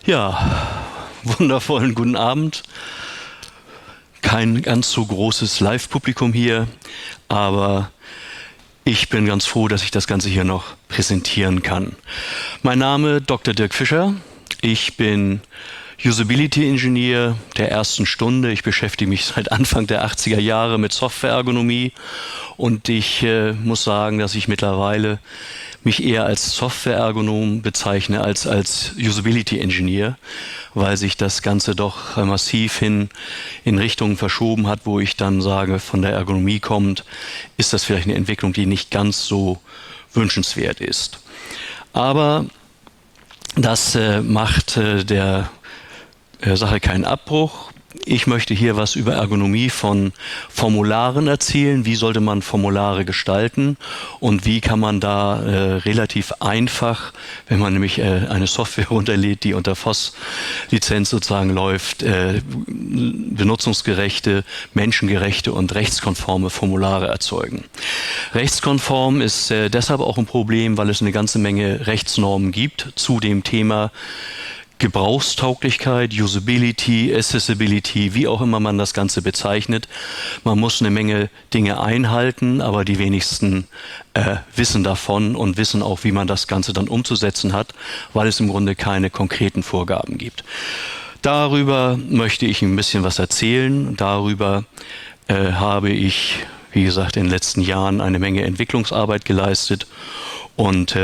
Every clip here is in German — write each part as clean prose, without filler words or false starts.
Ja, wundervollen guten Abend. Kein ganz so großes Live-Publikum hier, aber ich bin ganz froh, dass ich das Ganze hier noch präsentieren kann. Mein Name Dr. Dirk Fischer. Ich bin Usability Engineer der ersten Stunde. Ich beschäftige mich seit Anfang der 80er Jahre mit Softwareergonomie und ich muss sagen, dass ich mittlerweile mich eher als Softwareergonom bezeichne als Usability Engineer, weil sich das Ganze doch massiv in Richtungen verschoben hat, wo ich dann sage, von der Ergonomie kommt, ist das vielleicht eine Entwicklung, die nicht ganz so wünschenswert ist. Aber das macht der Sache keinen Abbruch. Ich möchte hier was über Ergonomie von Formularen erzählen. Wie sollte man Formulare gestalten und wie kann man da relativ einfach, wenn man nämlich eine Software runterlädt, die unter FOSS-Lizenz sozusagen läuft, benutzungsgerechte, menschengerechte und rechtskonforme Formulare erzeugen. Rechtskonform ist deshalb auch ein Problem, weil es eine ganze Menge Rechtsnormen gibt zu dem Thema Gebrauchstauglichkeit, Usability, Accessibility, wie auch immer man das Ganze bezeichnet. Man muss eine Menge Dinge einhalten, aber die wenigsten wissen davon und wissen auch, wie man das Ganze dann umzusetzen hat, weil es im Grunde keine konkreten Vorgaben gibt. Darüber möchte ich ein bisschen was erzählen. Darüber habe ich, wie gesagt, in den letzten Jahren eine Menge Entwicklungsarbeit geleistet und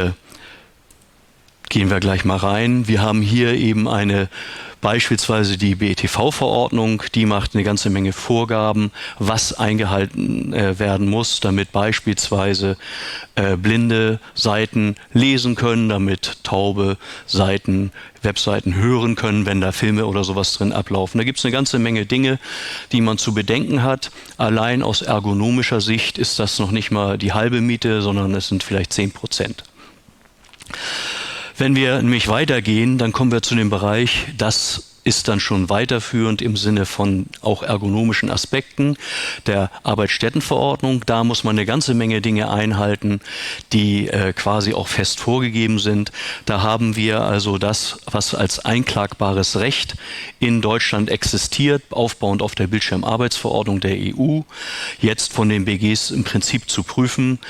gehen wir gleich mal rein. Wir haben hier eben beispielsweise die BETV-Verordnung, die macht eine ganze Menge Vorgaben, was eingehalten werden muss, damit beispielsweise blinde Seiten lesen können, damit taube Seiten, Webseiten hören können, wenn da Filme oder sowas drin ablaufen. Da gibt es eine ganze Menge Dinge, die man zu bedenken hat. Allein aus ergonomischer Sicht ist das noch nicht mal die halbe Miete, sondern es sind vielleicht 10%. Wenn wir nämlich weitergehen, dann kommen wir zu dem Bereich, das ist dann schon weiterführend im Sinne von auch ergonomischen Aspekten der Arbeitsstättenverordnung. Da muss man eine ganze Menge Dinge einhalten, die quasi auch fest vorgegeben sind. Da haben wir also das, was als einklagbares Recht in Deutschland existiert, aufbauend auf der Bildschirmarbeitsverordnung der EU, jetzt von den BGs im Prinzip zu prüfen,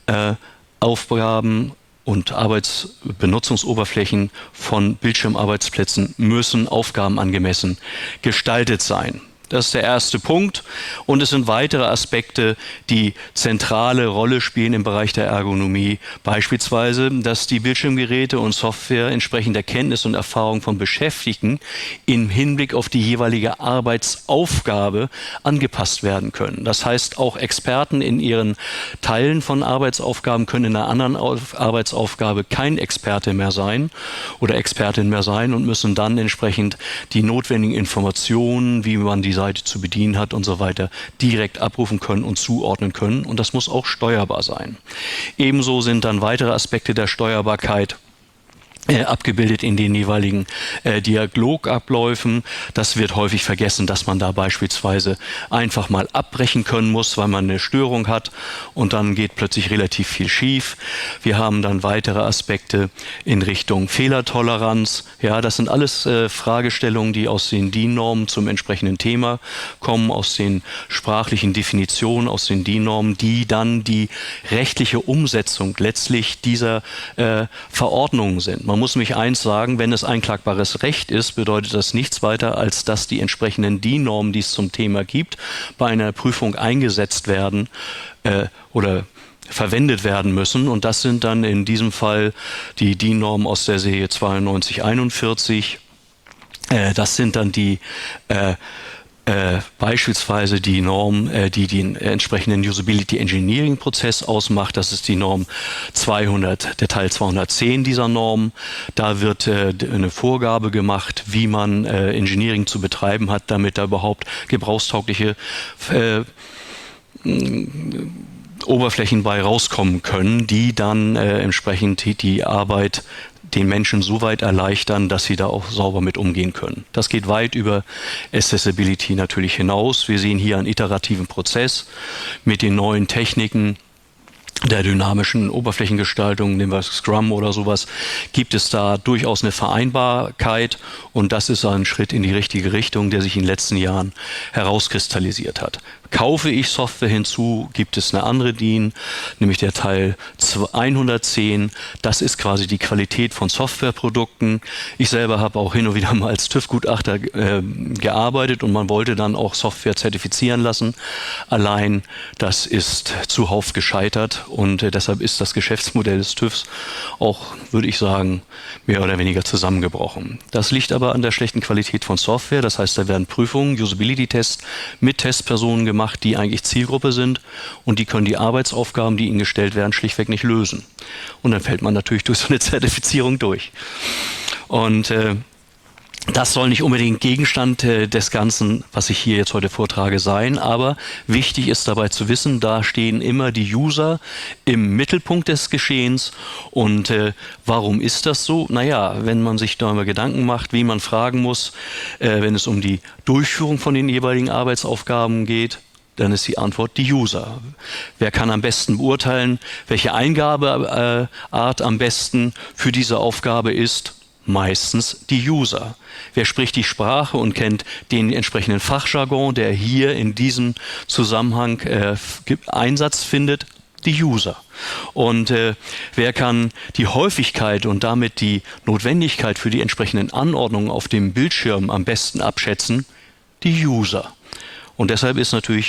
Aufgaben und Arbeitsbenutzungsoberflächen von Bildschirmarbeitsplätzen müssen aufgabenangemessen gestaltet sein. Das ist der erste Punkt. Und es sind weitere Aspekte, die zentrale Rolle spielen im Bereich der Ergonomie. Beispielsweise, dass die Bildschirmgeräte und Software entsprechend der Kenntnis und Erfahrung von Beschäftigten im Hinblick auf die jeweilige Arbeitsaufgabe angepasst werden können. Das heißt, auch Experten in ihren Teilen von Arbeitsaufgaben können in einer anderen Arbeitsaufgabe kein Experte mehr sein oder Expertin mehr sein und müssen dann entsprechend die notwendigen Informationen, wie man die Seite zu bedienen hat und so weiter, direkt abrufen können und zuordnen können. Und das muss auch steuerbar sein. Ebenso sind dann weitere Aspekte der Steuerbarkeit abgebildet in den jeweiligen Dialogabläufen. Das wird häufig vergessen, dass man da beispielsweise einfach mal abbrechen können muss, weil man eine Störung hat und dann geht plötzlich relativ viel schief. Wir haben dann weitere Aspekte in Richtung Fehlertoleranz. Ja, das sind alles Fragestellungen, die aus den DIN-Normen zum entsprechenden Thema kommen, aus den sprachlichen Definitionen, aus den DIN-Normen, die dann die rechtliche Umsetzung letztlich dieser Verordnungen sind. Man muss nämlich eins sagen, wenn es einklagbares Recht ist, bedeutet das nichts weiter, als dass die entsprechenden DIN-Normen, die es zum Thema gibt, bei einer Prüfung eingesetzt werden oder verwendet werden müssen. Und das sind dann in diesem Fall die DIN-Normen aus der Serie 9241. Das sind dann die beispielsweise die Norm, die den entsprechenden Usability Engineering Prozess ausmacht. Das ist die Norm 200, der Teil 210 dieser Norm. Da wird eine Vorgabe gemacht, wie man Engineering zu betreiben hat, damit da überhaupt gebrauchstaugliche Oberflächen bei rauskommen können, die dann entsprechend die Arbeit den Menschen so weit erleichtern, dass sie da auch sauber mit umgehen können. Das geht weit über Accessibility natürlich hinaus. Wir sehen hier einen iterativen Prozess mit den neuen Techniken, der dynamischen Oberflächengestaltung, nehmen wir Scrum oder sowas, gibt es da durchaus eine Vereinbarkeit und das ist ein Schritt in die richtige Richtung, der sich in den letzten Jahren herauskristallisiert hat. Kaufe ich Software hinzu, gibt es eine andere DIN, nämlich der Teil 110. Das ist quasi die Qualität von Softwareprodukten. Ich selber habe auch hin und wieder mal als TÜV-Gutachter gearbeitet und man wollte dann auch Software zertifizieren lassen. Allein das ist zuhauf gescheitert und deshalb ist das Geschäftsmodell des TÜVs auch, würde ich sagen, mehr oder weniger zusammengebrochen. Das liegt aber an der schlechten Qualität von Software. Das heißt, da werden Prüfungen, Usability-Tests mit Testpersonen gemacht, die eigentlich Zielgruppe sind und die können die Arbeitsaufgaben, die ihnen gestellt werden, schlichtweg nicht lösen. Und dann fällt man natürlich durch so eine Zertifizierung durch. Und das soll nicht unbedingt Gegenstand des Ganzen, was ich hier jetzt heute vortrage, sein, aber wichtig ist dabei zu wissen, da stehen immer die User im Mittelpunkt des Geschehens. Und warum ist das so? Naja, wenn man sich da mal Gedanken macht, wie man fragen muss, wenn es um die Durchführung von den jeweiligen Arbeitsaufgaben geht, dann ist die Antwort die User. Wer kann am besten beurteilen, welche Eingabeart am besten für diese Aufgabe ist? Meistens die User. Wer spricht die Sprache und kennt den entsprechenden Fachjargon, der hier in diesem Zusammenhang Einsatz findet? Die User. Und wer kann die Häufigkeit und damit die Notwendigkeit für die entsprechenden Anordnungen auf dem Bildschirm am besten abschätzen? Die User. Und deshalb ist natürlich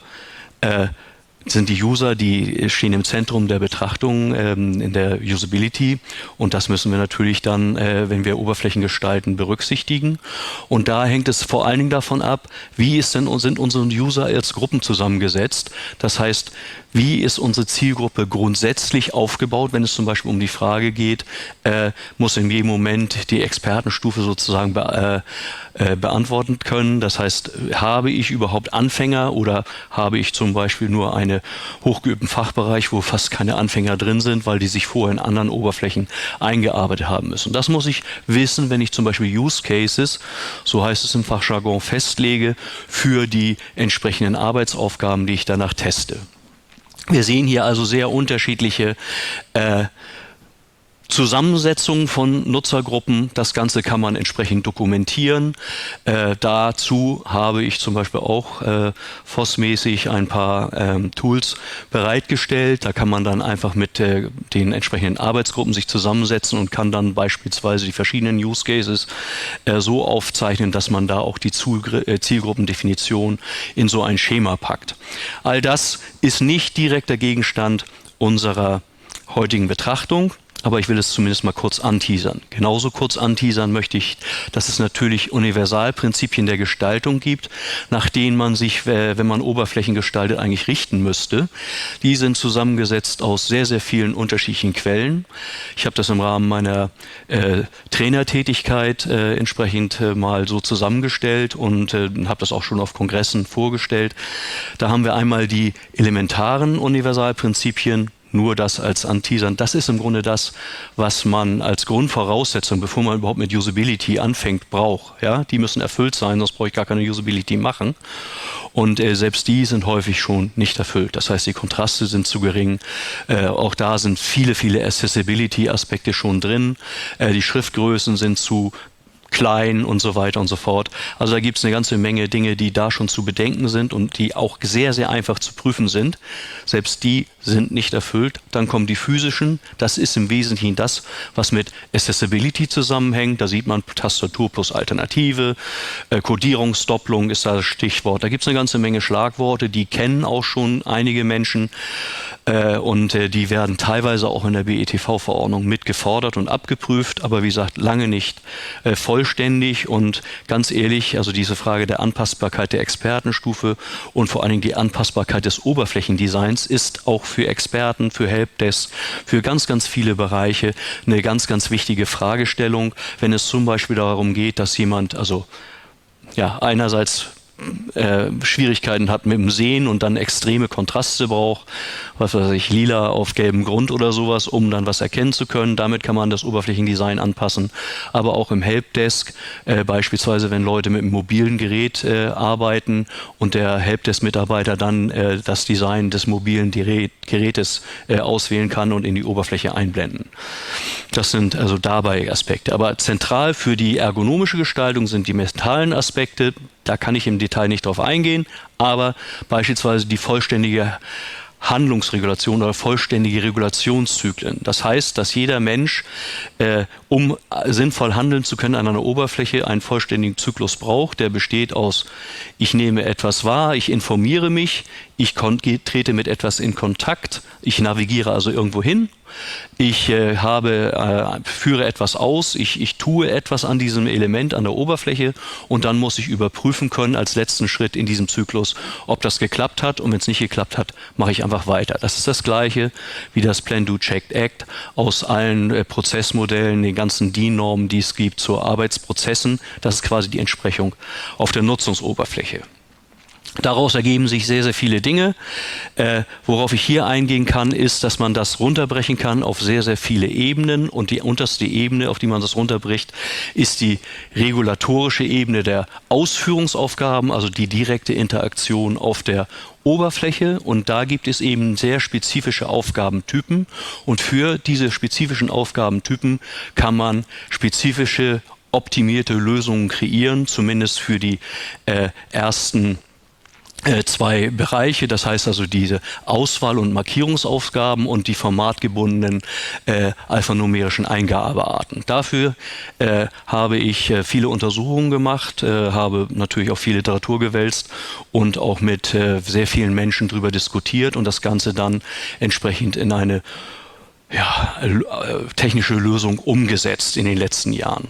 sind die User, die stehen im Zentrum der Betrachtung in der Usability und das müssen wir natürlich dann, wenn wir Oberflächen gestalten, berücksichtigen. Und da hängt es vor allen Dingen davon ab, sind unsere User als Gruppen zusammengesetzt. Das heißt, wie ist unsere Zielgruppe grundsätzlich aufgebaut, wenn es zum Beispiel um die Frage geht, muss in jedem Moment die Expertenstufe sozusagen beantworten können. Das heißt, habe ich überhaupt Anfänger oder habe ich zum Beispiel nur einen hochgeübten Fachbereich, wo fast keine Anfänger drin sind, weil die sich vorher in anderen Oberflächen eingearbeitet haben müssen. Das muss ich wissen, wenn ich zum Beispiel Use Cases, so heißt es im Fachjargon, festlege für die entsprechenden Arbeitsaufgaben, die ich danach teste. Wir sehen hier also sehr unterschiedliche Zusammensetzung von Nutzergruppen. Das Ganze kann man entsprechend dokumentieren. Dazu habe ich zum Beispiel auch FOSS-mäßig ein paar Tools bereitgestellt. Da kann man dann einfach mit den entsprechenden Arbeitsgruppen sich zusammensetzen und kann dann beispielsweise die verschiedenen Use Cases so aufzeichnen, dass man da auch die Zielgruppendefinition in so ein Schema packt. All das ist nicht direkter Gegenstand unserer heutigen Betrachtung. Aber ich will es zumindest mal kurz anteasern. Genauso kurz anteasern möchte ich, dass es natürlich Universalprinzipien der Gestaltung gibt, nach denen man sich, wenn man Oberflächen gestaltet, eigentlich richten müsste. Die sind zusammengesetzt aus sehr, sehr vielen unterschiedlichen Quellen. Ich habe das im Rahmen meiner Trainertätigkeit entsprechend mal so zusammengestellt und habe das auch schon auf Kongressen vorgestellt. Da haben wir einmal die elementaren Universalprinzipien, nur das als Anteasern. Das ist im Grunde das, was man als Grundvoraussetzung, bevor man überhaupt mit Usability anfängt, braucht. Ja? Die müssen erfüllt sein, sonst brauche ich gar keine Usability machen. Und selbst die sind häufig schon nicht erfüllt. Das heißt, die Kontraste sind zu gering. Auch da sind viele, viele Accessibility-Aspekte schon drin. Die Schriftgrößen sind zu klein und so weiter und so fort. Also da gibt es eine ganze Menge Dinge, die da schon zu bedenken sind und die auch sehr, sehr einfach zu prüfen sind. Selbst die sind nicht erfüllt. Dann kommen die physischen. Das ist im Wesentlichen das, was mit Accessibility zusammenhängt. Da sieht man Tastatur plus Alternative. Codierungsdopplung ist da das Stichwort. Da gibt es eine ganze Menge Schlagworte, die kennen auch schon einige Menschen und die werden teilweise auch in der BETV-Verordnung mit gefordert und abgeprüft, aber wie gesagt, lange nicht vollständig und ganz ehrlich, also diese Frage der Anpassbarkeit der Expertenstufe und vor allen Dingen die Anpassbarkeit des Oberflächendesigns ist auch für Experten, für Helpdesk, für ganz, ganz viele Bereiche eine ganz, ganz wichtige Fragestellung, wenn es zum Beispiel darum geht, dass jemand, also ja, einerseits Schwierigkeiten hat mit dem Sehen und dann extreme Kontraste braucht, was weiß ich, lila auf gelbem Grund oder sowas, um dann was erkennen zu können. Damit kann man das Oberflächendesign anpassen. Aber auch im Helpdesk, beispielsweise wenn Leute mit einem mobilen Gerät arbeiten und der Helpdesk-Mitarbeiter dann das Design des mobilen Gerätes auswählen kann und in die Oberfläche einblenden. Das sind also dabei Aspekte. Aber zentral für die ergonomische Gestaltung sind die mentalen Aspekte. Da kann ich im Detail nicht drauf eingehen, aber beispielsweise die vollständige Handlungsregulation oder vollständige Regulationszyklen. Das heißt, dass jeder Mensch, um sinnvoll handeln zu können an einer Oberfläche, einen vollständigen Zyklus braucht, der besteht aus: Ich nehme etwas wahr, ich informiere mich, ich trete mit etwas in Kontakt, ich navigiere also irgendwo hin, ich führe etwas aus, ich tue etwas an diesem Element, an der Oberfläche, und dann muss ich überprüfen können als letzten Schritt in diesem Zyklus, ob das geklappt hat, und wenn es nicht geklappt hat, mache ich einfach weiter. Das ist das Gleiche wie das Plan, Do, Check, Act aus allen Prozessmodellen, den ganzen DIN-Normen, die es gibt zu Arbeitsprozessen. Das ist quasi die Entsprechung auf der Nutzungsoberfläche. Daraus ergeben sich sehr, sehr viele Dinge. Worauf ich hier eingehen kann, ist, dass man das runterbrechen kann auf sehr, sehr viele Ebenen. Und die unterste Ebene, auf die man das runterbricht, ist die regulatorische Ebene der Ausführungsaufgaben, also die direkte Interaktion auf der Oberfläche. Und da gibt es eben sehr spezifische Aufgabentypen. Und für diese spezifischen Aufgabentypen kann man spezifische, optimierte Lösungen kreieren, zumindest für die ersten zwei Bereiche, das heißt also diese Auswahl- und Markierungsaufgaben und die formatgebundenen alphanumerischen Eingabearten. Dafür habe ich viele Untersuchungen gemacht, habe natürlich auch viel Literatur gewälzt und auch mit sehr vielen Menschen darüber diskutiert und das Ganze dann entsprechend in eine technische Lösung umgesetzt in den letzten Jahren.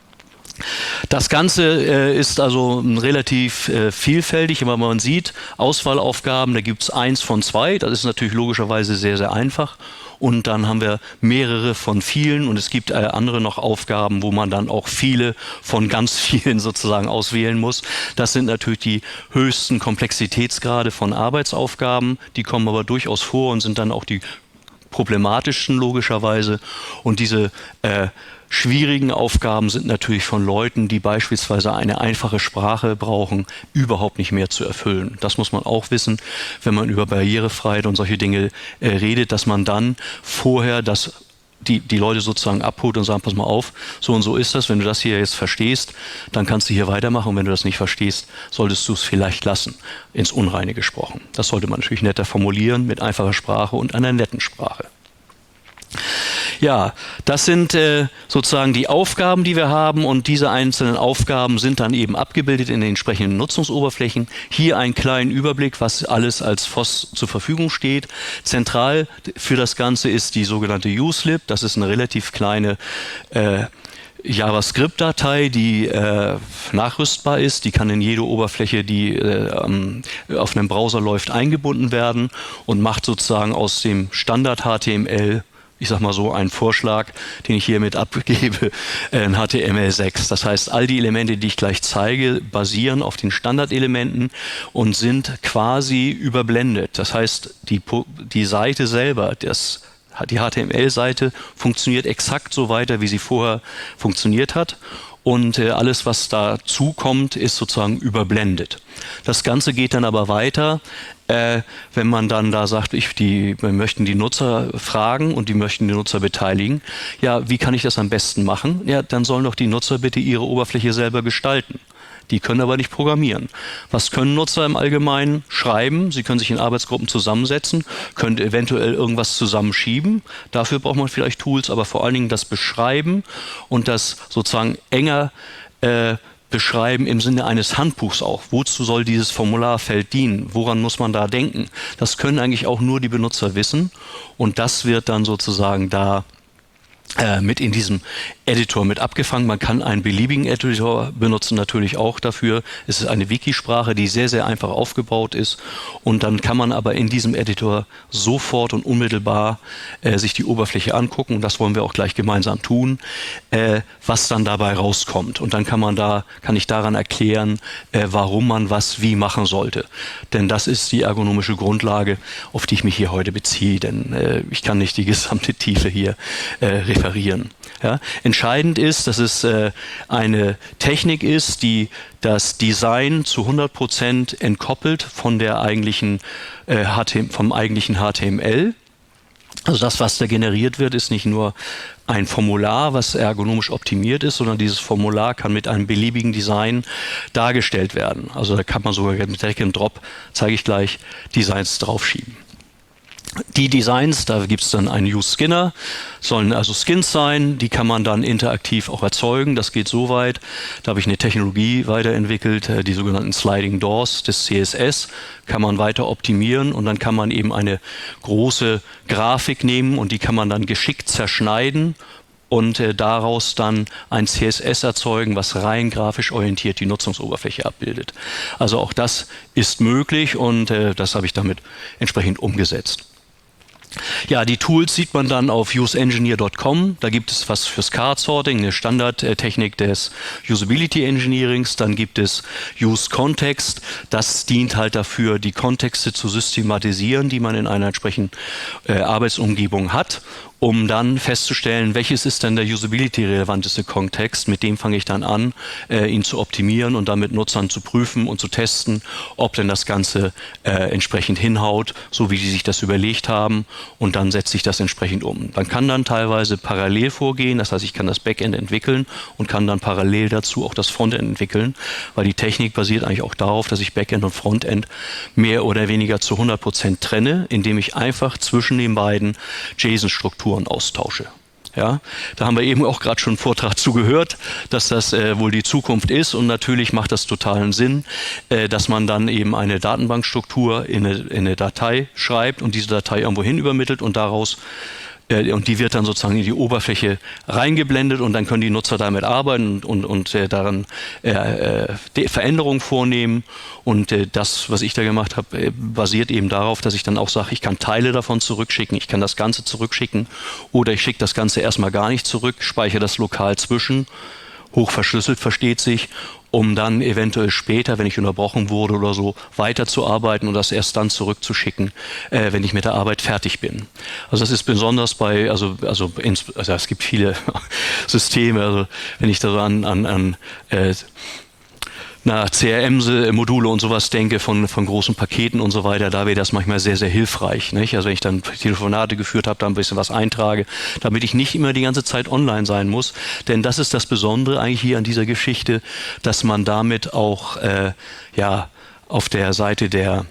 Das Ganze ist also relativ vielfältig, aber man sieht Auswahlaufgaben, da gibt es 1 von 2, das ist natürlich logischerweise sehr, sehr einfach. Und dann haben wir mehrere von vielen und es gibt andere noch Aufgaben, wo man dann auch viele von ganz vielen sozusagen auswählen muss. Das sind natürlich die höchsten Komplexitätsgrade von Arbeitsaufgaben, die kommen aber durchaus vor und sind dann auch die problematischsten logischerweise. Und diese schwierigen Aufgaben sind natürlich von Leuten, die beispielsweise eine einfache Sprache brauchen, überhaupt nicht mehr zu erfüllen. Das muss man auch wissen, wenn man über Barrierefreiheit und solche Dinge redet, dass man dann vorher die Leute sozusagen abholt und sagt, pass mal auf, so und so ist das, wenn du das hier jetzt verstehst, dann kannst du hier weitermachen und wenn du das nicht verstehst, solltest du es vielleicht lassen, ins Unreine gesprochen. Das sollte man natürlich netter formulieren, mit einfacher Sprache und einer netten Sprache. Ja, das sind sozusagen die Aufgaben, die wir haben und diese einzelnen Aufgaben sind dann eben abgebildet in den entsprechenden Nutzungsoberflächen. Hier einen kleinen Überblick, was alles als FOSS zur Verfügung steht. Zentral für das Ganze ist die sogenannte USLib. Das ist eine relativ kleine JavaScript-Datei, die nachrüstbar ist. Die kann in jede Oberfläche, die auf einem Browser läuft, eingebunden werden und macht sozusagen aus dem Standard-HTML, ich sag mal so, einen Vorschlag, den ich hiermit abgebe, ein HTML6. Das heißt, all die Elemente, die ich gleich zeige, basieren auf den Standardelementen und sind quasi überblendet. Das heißt, die Seite selber, die HTML-Seite funktioniert exakt so weiter, wie sie vorher funktioniert hat. Und alles, was dazu kommt, ist sozusagen überblendet. Das Ganze geht dann aber weiter, wenn man dann da sagt, wir möchten die Nutzer fragen und die möchten die Nutzer beteiligen. Ja, wie kann ich das am besten machen? Ja, dann sollen doch die Nutzer bitte ihre Oberfläche selber gestalten. Die können aber nicht programmieren. Was können Nutzer im Allgemeinen? Schreiben. Sie können sich in Arbeitsgruppen zusammensetzen, können eventuell irgendwas zusammenschieben. Dafür braucht man vielleicht Tools, aber vor allen Dingen das Beschreiben und das sozusagen enger beschreiben im Sinne eines Handbuchs auch. Wozu soll dieses Formularfeld dienen? Woran muss man da denken? Das können eigentlich auch nur die Benutzer wissen und das wird dann sozusagen da mit in diesem Editor mit abgefangen. Man kann einen beliebigen Editor benutzen, natürlich auch dafür. Es ist eine Wikisprache, die sehr, sehr einfach aufgebaut ist. Und dann kann man aber in diesem Editor sofort und unmittelbar sich die Oberfläche angucken. Und das wollen wir auch gleich gemeinsam tun, was dann dabei rauskommt. Und dann kann ich daran erklären, warum man was wie machen sollte. Denn das ist die ergonomische Grundlage, auf die ich mich hier heute beziehe. Denn ich kann nicht die gesamte Tiefe hier referieren. Ja? Entscheidend ist, dass es eine Technik ist, die das Design zu 100% entkoppelt von der eigentlichen, vom eigentlichen HTML. Also das, was da generiert wird, ist nicht nur ein Formular, was ergonomisch optimiert ist, sondern dieses Formular kann mit einem beliebigen Design dargestellt werden. Also da kann man sogar mit Drag and Drop, zeige ich gleich, Designs draufschieben. Die Designs, da gibt es dann einen Use Skinner, sollen also Skins sein, die kann man dann interaktiv auch erzeugen. Das geht so weit, da habe ich eine Technologie weiterentwickelt, die sogenannten Sliding Doors des CSS, kann man weiter optimieren und dann kann man eben eine große Grafik nehmen und die kann man dann geschickt zerschneiden und daraus dann ein CSS erzeugen, was rein grafisch orientiert die Nutzungsoberfläche abbildet. Also auch das ist möglich und das habe ich damit entsprechend umgesetzt. Ja, die Tools sieht man dann auf useengineer.com. Da gibt es was fürs Card Sorting, eine Standardtechnik des Usability Engineerings. Dann gibt es Use Context. Das dient halt dafür, die Kontexte zu systematisieren, die man in einer entsprechenden Arbeitsumgebung hat, um dann festzustellen, welches ist denn der usability-relevanteste Kontext. Mit dem fange ich dann an, ihn zu optimieren und damit Nutzern zu prüfen und zu testen, ob denn das Ganze entsprechend hinhaut, so wie die sich das überlegt haben. Und dann setze ich das entsprechend um. Man kann dann teilweise parallel vorgehen, das heißt, ich kann das Backend entwickeln und kann dann parallel dazu auch das Frontend entwickeln, weil die Technik basiert eigentlich auch darauf, dass ich Backend und Frontend mehr oder weniger zu 100% trenne, indem ich einfach zwischen den beiden JSON-Strukturen austausche. Ja, da haben wir eben auch gerade schon einen Vortrag zu gehört, dass das wohl die Zukunft ist und natürlich macht das totalen Sinn, dass man dann eben eine Datenbankstruktur in eine Datei schreibt und diese Datei irgendwo hin übermittelt und daraus und die wird dann sozusagen in die Oberfläche reingeblendet und dann können die Nutzer damit arbeiten und daran Veränderungen vornehmen. Und das, was ich da gemacht habe, basiert eben darauf, dass ich dann auch sage, ich kann Teile davon zurückschicken, ich kann das Ganze zurückschicken oder ich schicke das Ganze erstmal gar nicht zurück, speichere das lokal zwischen, hochverschlüsselt versteht sich, um dann eventuell später, wenn ich unterbrochen wurde oder so, weiterzuarbeiten und das erst dann zurückzuschicken, wenn ich mit der Arbeit fertig bin. Also das ist besonders bei, also es gibt viele Systeme, also wenn ich da so an CRM-Module und sowas denke, von großen Paketen und so weiter, da wäre das manchmal sehr, sehr hilfreich. Nicht? Also wenn ich dann Telefonate geführt habe, da ein bisschen was eintrage, damit ich nicht immer die ganze Zeit online sein muss. Denn das ist das Besondere eigentlich hier an dieser Geschichte, dass man damit auch auf der Seite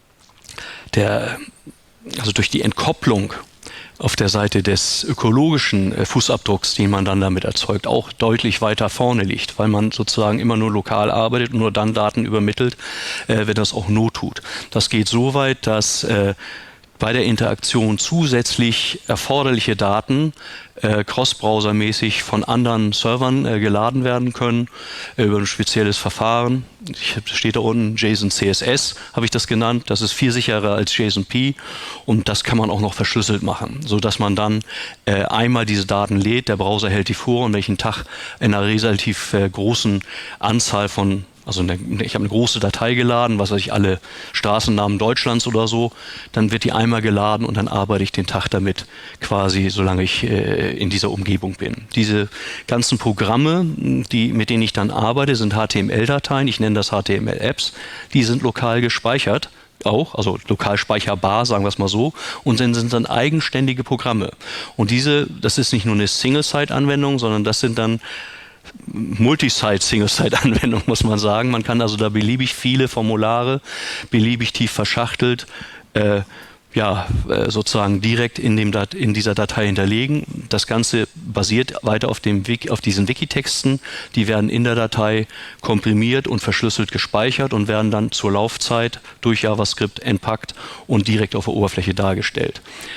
also durch die Entkopplung auf der Seite des ökologischen Fußabdrucks, den man dann damit erzeugt, auch deutlich weiter vorne liegt, weil man sozusagen immer nur lokal arbeitet und nur dann Daten übermittelt, wenn das auch Not tut. Das geht so weit, dass bei der Interaktion zusätzlich erforderliche Daten cross-browsermäßig von anderen Servern geladen werden können über ein spezielles Verfahren. Steht da unten JSON CSS, habe ich das genannt. Das ist viel sicherer als JSON-P und das kann man auch noch verschlüsselt machen, sodass man dann einmal diese Daten lädt, der Browser hält die vor und welchen Tag in einer relativ großen Anzahl von ich habe eine große Datei geladen, was weiß ich, alle Straßennamen Deutschlands oder so, dann wird die einmal geladen und dann arbeite ich den Tag damit quasi, solange ich in dieser Umgebung bin. Diese ganzen Programme, mit denen ich dann arbeite, sind HTML-Dateien, ich nenne das HTML-Apps, die sind lokal gespeichert. Auch, also lokal speicherbar, sagen wir es mal so, und sind dann eigenständige Programme. Und das ist nicht nur eine Single-Site-Anwendung, sondern das sind dann Multi-Site-Single-Site-Anwendung, muss man sagen. Man kann also da beliebig viele Formulare, beliebig tief verschachtelt, sozusagen direkt in dieser Datei hinterlegen. Das Ganze basiert weiter auf diesen Wikitexten. Die werden in der Datei komprimiert und verschlüsselt gespeichert und werden dann zur Laufzeit durch JavaScript entpackt und direkt auf der Oberfläche dargestellt.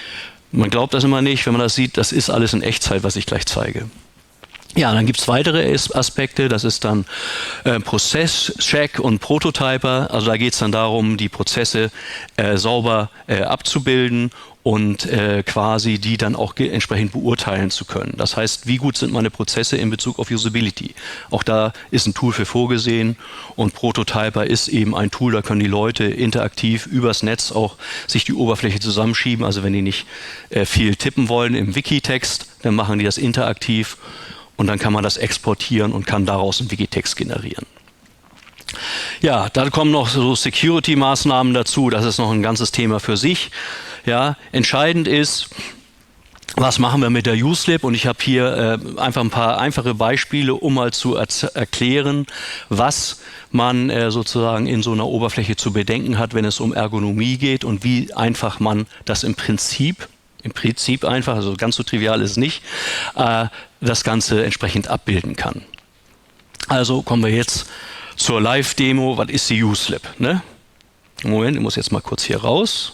Man glaubt das immer nicht, wenn man das sieht, das ist alles in Echtzeit, was ich gleich zeige. Ja, dann gibt es weitere Aspekte, das ist dann Prozesscheck und Prototyper. Also da geht es dann darum, die Prozesse sauber abzubilden und quasi die dann auch entsprechend beurteilen zu können. Das heißt, wie gut sind meine Prozesse in Bezug auf Usability? Auch da ist ein Tool für vorgesehen und Prototyper ist eben ein Tool, da können die Leute interaktiv übers Netz auch sich die Oberfläche zusammenschieben. Also wenn die nicht viel tippen wollen im Wikitext, dann machen die das interaktiv. Und dann kann man das exportieren und kann daraus einen Wikitext generieren. Ja, da kommen noch so Security-Maßnahmen dazu. Das ist noch ein ganzes Thema für sich. Ja, entscheidend ist, was machen wir mit der Uselib? Und ich habe hier einfach ein paar einfache Beispiele, um mal zu erklären, was man sozusagen in so einer Oberfläche zu bedenken hat, wenn es um Ergonomie geht und wie einfach man das im Prinzip einfach, also ganz so trivial ist es nicht, das Ganze entsprechend abbilden kann. Also kommen wir jetzt zur Live-Demo. Was ist die Uselib? Ne? Moment, ich muss jetzt mal kurz hier raus.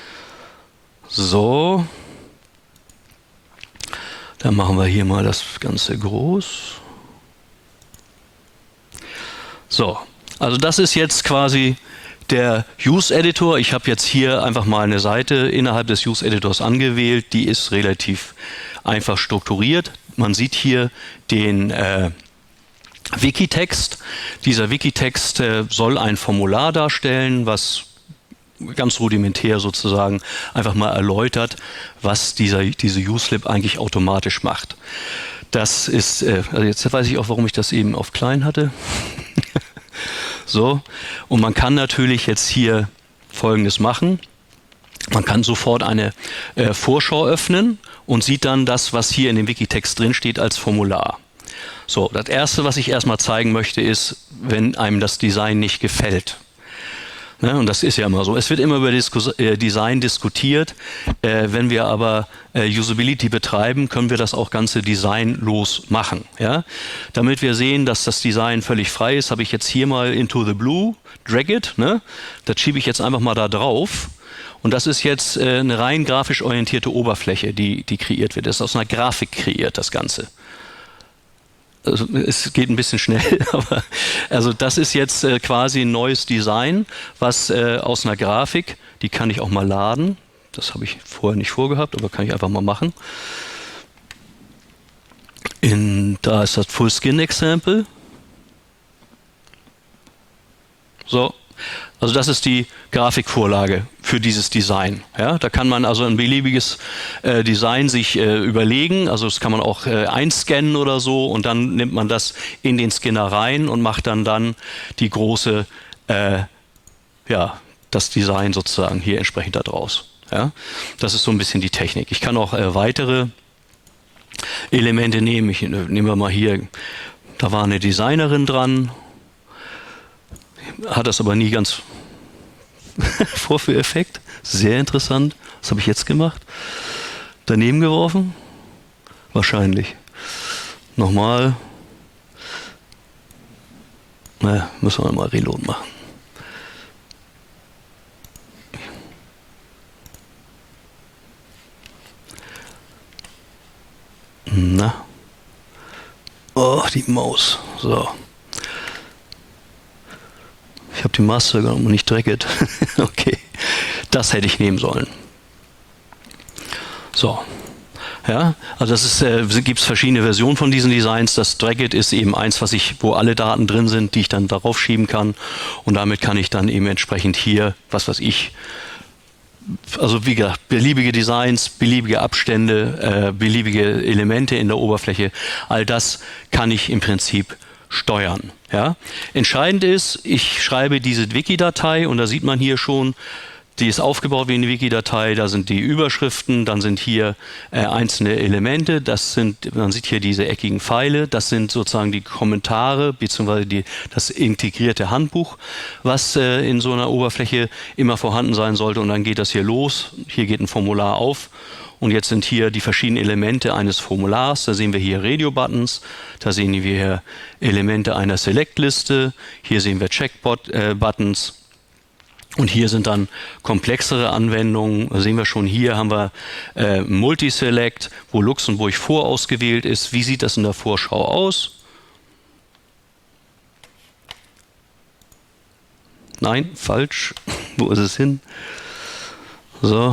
So. Dann machen wir hier mal das Ganze groß. So, also das ist jetzt quasi der Use Editor. Ich habe jetzt hier einfach mal eine Seite innerhalb des Use Editors angewählt. Die ist relativ einfach strukturiert. Man sieht hier den Wikitext. Dieser Wikitext soll ein Formular darstellen, was ganz rudimentär sozusagen einfach mal erläutert, was diese Uselib eigentlich automatisch macht. Das ist, also jetzt weiß ich auch, warum ich das eben auf klein hatte. So, und man kann natürlich jetzt hier Folgendes machen. Man kann sofort eine Vorschau öffnen und sieht dann das, was hier in dem Wikitext drin steht, als Formular. So, das Erste, was ich erstmal zeigen möchte, ist, wenn einem das Design nicht gefällt. Ne, und das ist ja immer so. Es wird immer über Design diskutiert. Wenn wir aber Usability betreiben, können wir das auch Ganze designlos machen. Ja? Damit wir sehen, dass das Design völlig frei ist, habe ich jetzt hier mal Into the Blue, Drag It. Ne? Das schiebe ich jetzt einfach mal da drauf. Und das ist jetzt eine rein grafisch orientierte Oberfläche, die kreiert wird. Das ist aus einer Grafik kreiert, das Ganze. Also es geht ein bisschen schnell, aber also das ist jetzt quasi ein neues Design, was aus einer Grafik, die kann ich auch mal laden. Das habe ich vorher nicht vorgehabt, aber kann ich einfach mal machen. Da ist das Full Skin Example. So. Also das ist die Grafikvorlage für dieses Design. Ja, da kann man also ein beliebiges Design sich überlegen. Also das kann man auch einscannen oder so und dann nimmt man das in den Scanner rein und macht dann die große, das Design sozusagen hier entsprechend da draus. Ja, das ist so ein bisschen die Technik. Ich kann auch weitere Elemente nehmen. Nehmen wir mal hier, da war eine Designerin dran. Hat das aber nie ganz Vorführeffekt. Sehr interessant. Was habe ich jetzt gemacht? Daneben geworfen? Wahrscheinlich. Nochmal. Naja, müssen wir mal Reload machen. Na. Oh, die Maus. So. Ich habe die Master genommen und nicht Drag It. Okay, das hätte ich nehmen sollen. So, ja, also gibt es verschiedene Versionen von diesen Designs. Das Drag It ist eben eins, wo alle Daten drin sind, die ich dann darauf schieben kann. Und damit kann ich dann eben entsprechend hier, also wie gesagt, beliebige Designs, beliebige Abstände, beliebige Elemente in der Oberfläche, all das kann ich im Prinzip steuern. Ja? Entscheidend ist, ich schreibe diese Wiki-Datei und da sieht man hier schon, die ist aufgebaut wie eine Wiki-Datei, da sind die Überschriften, dann sind hier einzelne Elemente, man sieht hier diese eckigen Pfeile, das sind sozusagen die Kommentare bzw. das integrierte Handbuch, was in so einer Oberfläche immer vorhanden sein sollte und dann geht das hier los, hier geht ein Formular auf. Und jetzt sind hier die verschiedenen Elemente eines Formulars. Da sehen wir hier Radio-Buttons, da sehen wir hier Elemente einer Select-Liste, hier sehen wir Check-Buttons Und hier sind dann komplexere Anwendungen. Da sehen wir schon, hier haben wir Multiselect, wo Luxemburg vorausgewählt ist. Wie sieht das in der Vorschau aus? Nein, falsch. Wo ist es hin? So.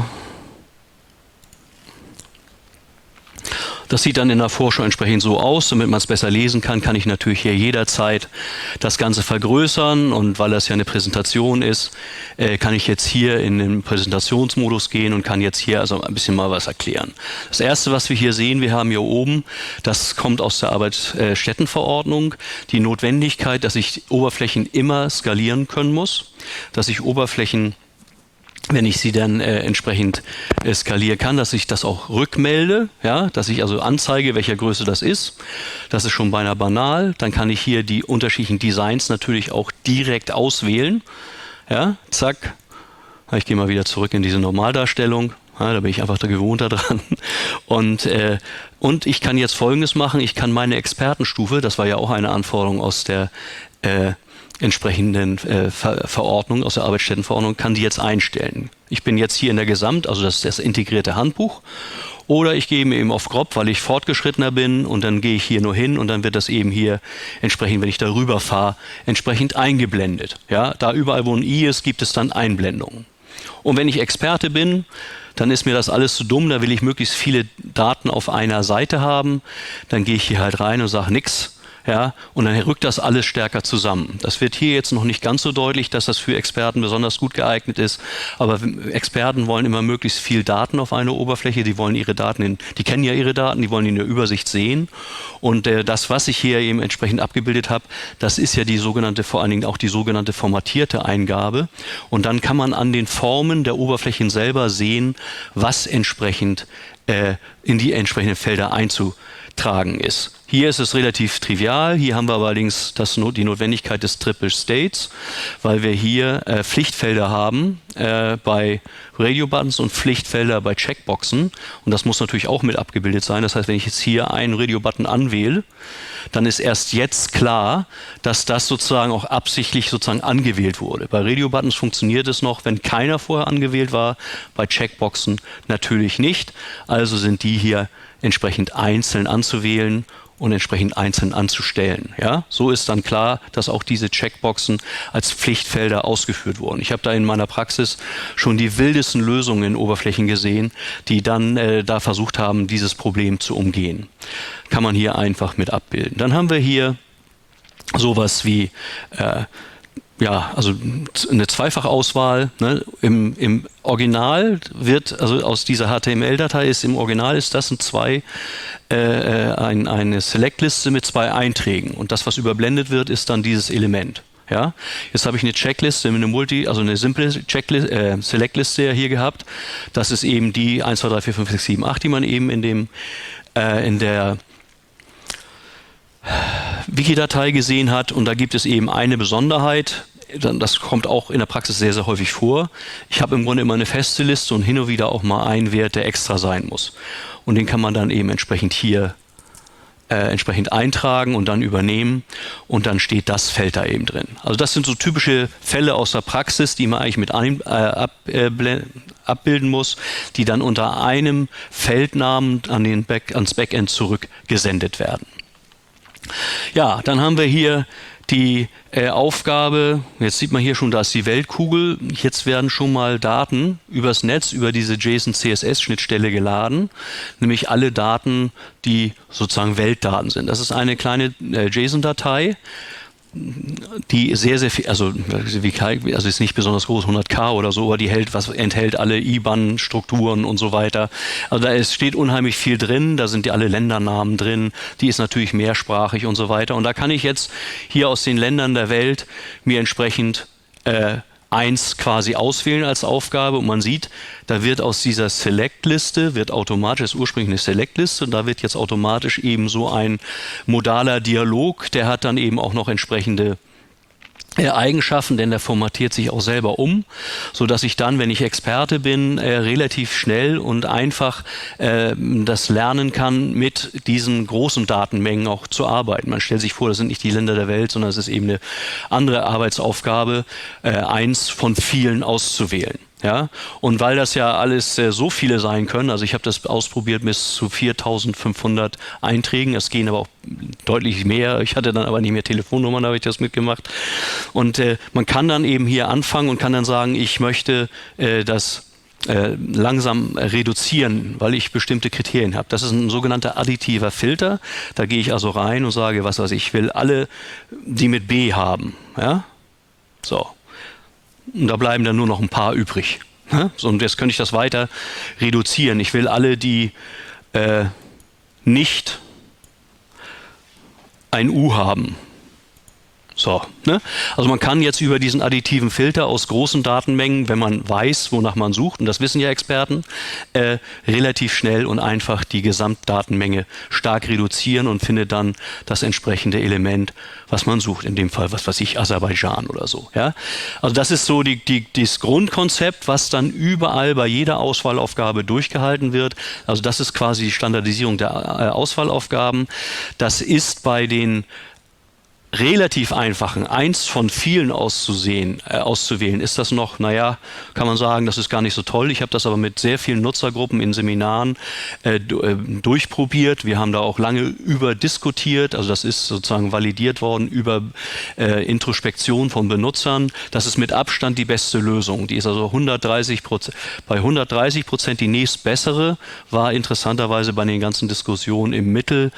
Das sieht dann in der Vorschau entsprechend so aus. Damit man es besser lesen kann, kann ich natürlich hier jederzeit das Ganze vergrößern. Und weil das ja eine Präsentation ist, kann ich jetzt hier in den Präsentationsmodus gehen und kann jetzt hier also ein bisschen mal was erklären. Das erste, was wir hier sehen, wir haben hier oben, das kommt aus der Arbeitsstättenverordnung, die Notwendigkeit, dass ich Oberflächen immer skalieren können muss, dass ich Oberflächen, wenn ich sie dann entsprechend skalieren kann, dass ich das auch rückmelde, ja, dass ich also anzeige, welcher Größe das ist. Das ist schon beinahe banal. Dann kann ich hier die unterschiedlichen Designs natürlich auch direkt auswählen. Ja, zack. Ich gehe mal wieder zurück in diese Normaldarstellung. Ja, da bin ich einfach da gewohnt dran. Und ich kann jetzt Folgendes machen. Ich kann meine Expertenstufe, das war ja auch eine Anforderung aus der entsprechenden Verordnung, aus der Arbeitsstättenverordnung, kann die jetzt einstellen. Ich bin jetzt hier in der also das ist das integrierte Handbuch. Oder ich gehe eben auf Grob, weil ich fortgeschrittener bin und dann gehe ich hier nur hin und dann wird das eben hier entsprechend, wenn ich darüber fahre, entsprechend eingeblendet. Ja, da überall, wo ein I ist, gibt es dann Einblendungen. Und wenn ich Experte bin, dann ist mir das alles zu dumm, da will ich möglichst viele Daten auf einer Seite haben. Dann gehe ich hier halt rein und sage nix. Ja, und dann rückt das alles stärker zusammen. Das wird hier jetzt noch nicht ganz so deutlich, dass das für Experten besonders gut geeignet ist. Aber Experten wollen immer möglichst viel Daten auf einer Oberfläche. Die wollen ihre Daten, die kennen ja ihre Daten, die wollen in der Übersicht sehen. Und das, was ich hier eben entsprechend abgebildet habe, das ist ja die sogenannte, vor allen Dingen auch die sogenannte formatierte Eingabe. Und dann kann man an den Formen der Oberflächen selber sehen, was entsprechend in die entsprechenden Felder einzutragen ist. Hier ist es relativ trivial. Hier haben wir allerdings die Notwendigkeit des Triple States, weil wir hier Pflichtfelder haben bei Radio-Buttons und Pflichtfelder bei Checkboxen. Und das muss natürlich auch mit abgebildet sein. Das heißt, wenn ich jetzt hier einen Radio-Button anwähle, dann ist erst jetzt klar, dass das sozusagen auch absichtlich sozusagen angewählt wurde. Bei Radio-Buttons funktioniert es noch, wenn keiner vorher angewählt war. Bei Checkboxen natürlich nicht. Also sind die hier entsprechend einzeln anzuwählen und entsprechend einzeln anzustellen. Ja? So ist dann klar, dass auch diese Checkboxen als Pflichtfelder ausgeführt wurden. Ich habe da in meiner Praxis schon die wildesten Lösungen in Oberflächen gesehen, die dann da versucht haben, dieses Problem zu umgehen. Kann man hier einfach mit abbilden. Dann haben wir hier sowas wie also eine Zweifachauswahl. Ne? Im Original wird, also aus dieser HTML-Datei ist im Original ist das eine Select-Liste mit 2 Einträgen. Und das, was überblendet wird, ist dann dieses Element. Ja? Jetzt habe ich eine Checkliste, also eine simple Select-Liste hier gehabt. Das ist eben die 1, 2, 3, 4, 5, 6, 7, 8, die man eben in der Wiki-Datei gesehen hat, und da gibt es eben eine Besonderheit, das kommt auch in der Praxis sehr, sehr häufig vor. Ich habe im Grunde immer eine feste Liste und hin und wieder auch mal einen Wert, der extra sein muss. Und den kann man dann eben entsprechend hier entsprechend eintragen und dann übernehmen, und dann steht das Feld da eben drin. Also das sind so typische Fälle aus der Praxis, die man eigentlich mit abbilden muss, die dann unter einem Feldnamen ans Backend zurückgesendet werden. Ja, dann haben wir hier die Aufgabe, jetzt sieht man hier schon, da ist die Weltkugel. Jetzt werden schon mal Daten übers Netz, über diese JSON-CSS-Schnittstelle geladen, nämlich alle Daten, die sozusagen Weltdaten sind. Das ist eine kleine JSON-Datei, die sehr, sehr viel, also ist nicht besonders groß, 100K oder so, aber die enthält alle IBAN-Strukturen und so weiter. Also da steht unheimlich viel drin, da sind ja alle Ländernamen drin, die ist natürlich mehrsprachig und so weiter. Und da kann ich jetzt hier aus den Ländern der Welt mir entsprechend eins quasi auswählen als Aufgabe, und man sieht, da wird aus dieser Select-Liste, wird automatisch, das ist ursprünglich eine Select-Liste, und da wird jetzt automatisch eben so ein modaler Dialog, der hat dann eben auch noch entsprechende Eigenschaften, denn der formatiert sich auch selber um, so dass ich dann, wenn ich Experte bin, relativ schnell und einfach das lernen kann, mit diesen großen Datenmengen auch zu arbeiten. Man stellt sich vor, das sind nicht die Länder der Welt, sondern es ist eben eine andere Arbeitsaufgabe, eins von vielen auszuwählen. Ja, und weil das ja alles so viele sein können, also ich habe das ausprobiert bis zu 4.500 Einträgen, es gehen aber auch deutlich mehr, ich hatte dann aber nicht mehr Telefonnummern, da habe ich das mitgemacht. Und man kann dann eben hier anfangen und kann dann sagen, ich möchte das langsam reduzieren, weil ich bestimmte Kriterien habe. Das ist ein sogenannter additiver Filter, da gehe ich also rein und sage, was weiß ich, will alle, die mit B haben, ja, so. Und da bleiben dann nur noch ein paar übrig. So, und jetzt könnte ich das weiter reduzieren. Ich will alle, die nicht ein U haben. So, ne? Also man kann jetzt über diesen additiven Filter aus großen Datenmengen, wenn man weiß, wonach man sucht, und das wissen ja Experten, relativ schnell und einfach die Gesamtdatenmenge stark reduzieren und findet dann das entsprechende Element, was man sucht. In dem Fall, was weiß ich, Aserbaidschan oder so. Ja? Also das ist so das Grundkonzept, was dann überall bei jeder Auswahlaufgabe durchgehalten wird. Also das ist quasi die Standardisierung der Auswahlaufgaben. Das ist bei den relativ einfachen, eins von vielen auszuwählen, ist das noch, naja, kann man sagen, das ist gar nicht so toll. Ich habe das aber mit sehr vielen Nutzergruppen in Seminaren durchprobiert. Wir haben da auch lange über diskutiert, also das ist sozusagen validiert worden über Introspektion von Benutzern. Das ist mit Abstand die beste Lösung. Die ist also 130%, bei 130% die nächstbessere, war interessanterweise bei den ganzen Diskussionen im Mittel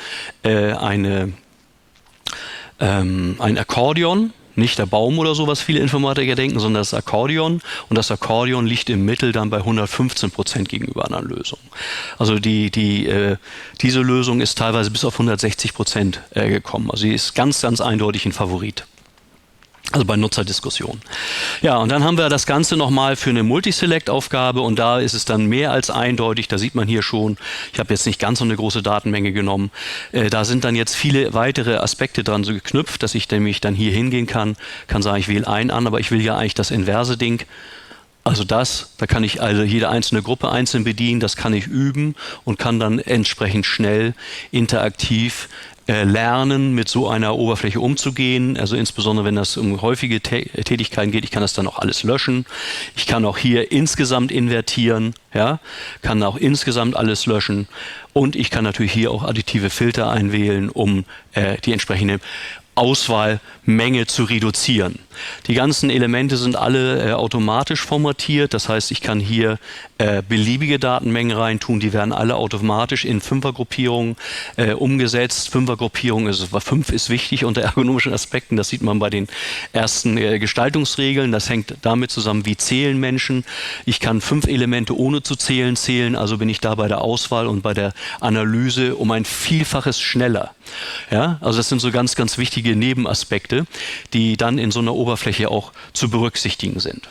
ein Akkordeon, nicht der Baum oder so, was viele Informatiker denken, sondern das Akkordeon. Und das Akkordeon liegt im Mittel dann bei 115% gegenüber anderen Lösungen. Also diese Lösung ist teilweise bis auf 160% gekommen. Also sie ist ganz, ganz eindeutig ein Favorit. Also bei Nutzerdiskussionen. Ja, und dann haben wir das Ganze nochmal für eine Multiselect-Aufgabe und da ist es dann mehr als eindeutig, da sieht man hier schon, ich habe jetzt nicht ganz so eine große Datenmenge genommen, da sind dann jetzt viele weitere Aspekte dran so geknüpft, dass ich nämlich dann hier hingehen kann sagen, ich wähle einen an, aber ich will ja eigentlich das inverse Ding. Also da kann ich also jede einzelne Gruppe einzeln bedienen, das kann ich üben und kann dann entsprechend schnell interaktiv lernen, mit so einer Oberfläche umzugehen. Also insbesondere, wenn das um häufige Tätigkeiten geht, ich kann das dann auch alles löschen. Ich kann auch hier insgesamt invertieren, ja, kann auch insgesamt alles löschen. Und ich kann natürlich hier auch additive Filter einwählen, um die entsprechende Auswahlmenge zu reduzieren. Die ganzen Elemente sind alle automatisch formatiert, das heißt, ich kann hier beliebige Datenmengen reintun, die werden alle automatisch in Fünfergruppierungen umgesetzt. Fünfergruppierung ist, 5 ist wichtig unter ergonomischen Aspekten, das sieht man bei den ersten Gestaltungsregeln, das hängt damit zusammen, wie zählen Menschen. Ich kann 5 Elemente ohne zu zählen, also bin ich da bei der Auswahl und bei der Analyse um ein Vielfaches schneller. Ja, also das sind so ganz, ganz wichtige Nebenaspekte, die dann in so einer Oberfläche auch zu berücksichtigen sind.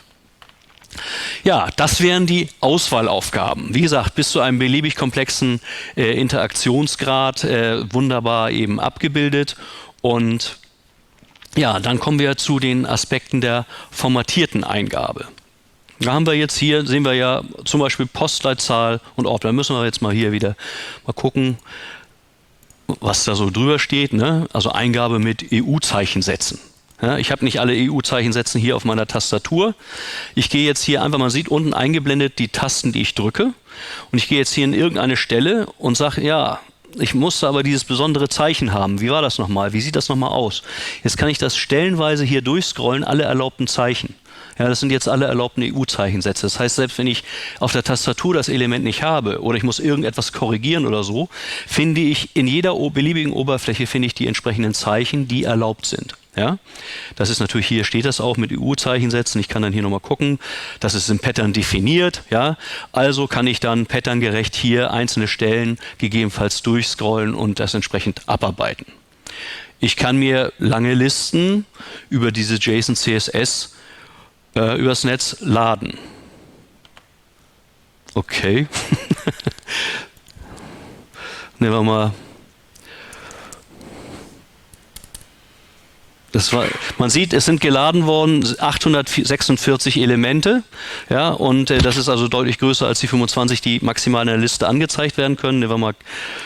Ja, das wären die Auswahlaufgaben. Wie gesagt, bis zu einem beliebig komplexen Interaktionsgrad wunderbar eben abgebildet. Und ja, dann kommen wir zu den Aspekten der formatierten Eingabe. Da haben wir jetzt hier, sehen wir ja zum Beispiel Postleitzahl und Ort. Da müssen wir jetzt mal hier wieder mal gucken, was da so drüber steht, ne? Also Eingabe mit EU-Zeichensätzen. Ja, ich habe nicht alle EU-Zeichensätze hier auf meiner Tastatur. Ich gehe jetzt hier einfach, man sieht unten eingeblendet die Tasten, die ich drücke. Und ich gehe jetzt hier in irgendeine Stelle und sage, ja, ich musste aber dieses besondere Zeichen haben. Wie war das nochmal? Wie sieht das nochmal aus? Jetzt kann ich das stellenweise hier durchscrollen, alle erlaubten Zeichen. Ja, das sind jetzt alle erlaubten EU-Zeichensätze. Das heißt, selbst wenn ich auf der Tastatur das Element nicht habe oder ich muss irgendetwas korrigieren oder so, finde ich in jeder beliebigen Oberfläche finde ich die entsprechenden Zeichen, die erlaubt sind. Ja, das ist natürlich, hier steht das auch mit EU-Zeichensätzen. Ich kann dann hier nochmal gucken, das ist im Pattern definiert. Ja, also kann ich dann patterngerecht hier einzelne Stellen gegebenenfalls durchscrollen und das entsprechend abarbeiten. Ich kann mir lange Listen über diese JSON CSS übers Netz laden. Okay. Nehmen wir mal Man sieht, es sind geladen worden 846 Elemente, ja, und das ist also deutlich größer als die 25, die maximal in der Liste angezeigt werden können. Nehmen wir mal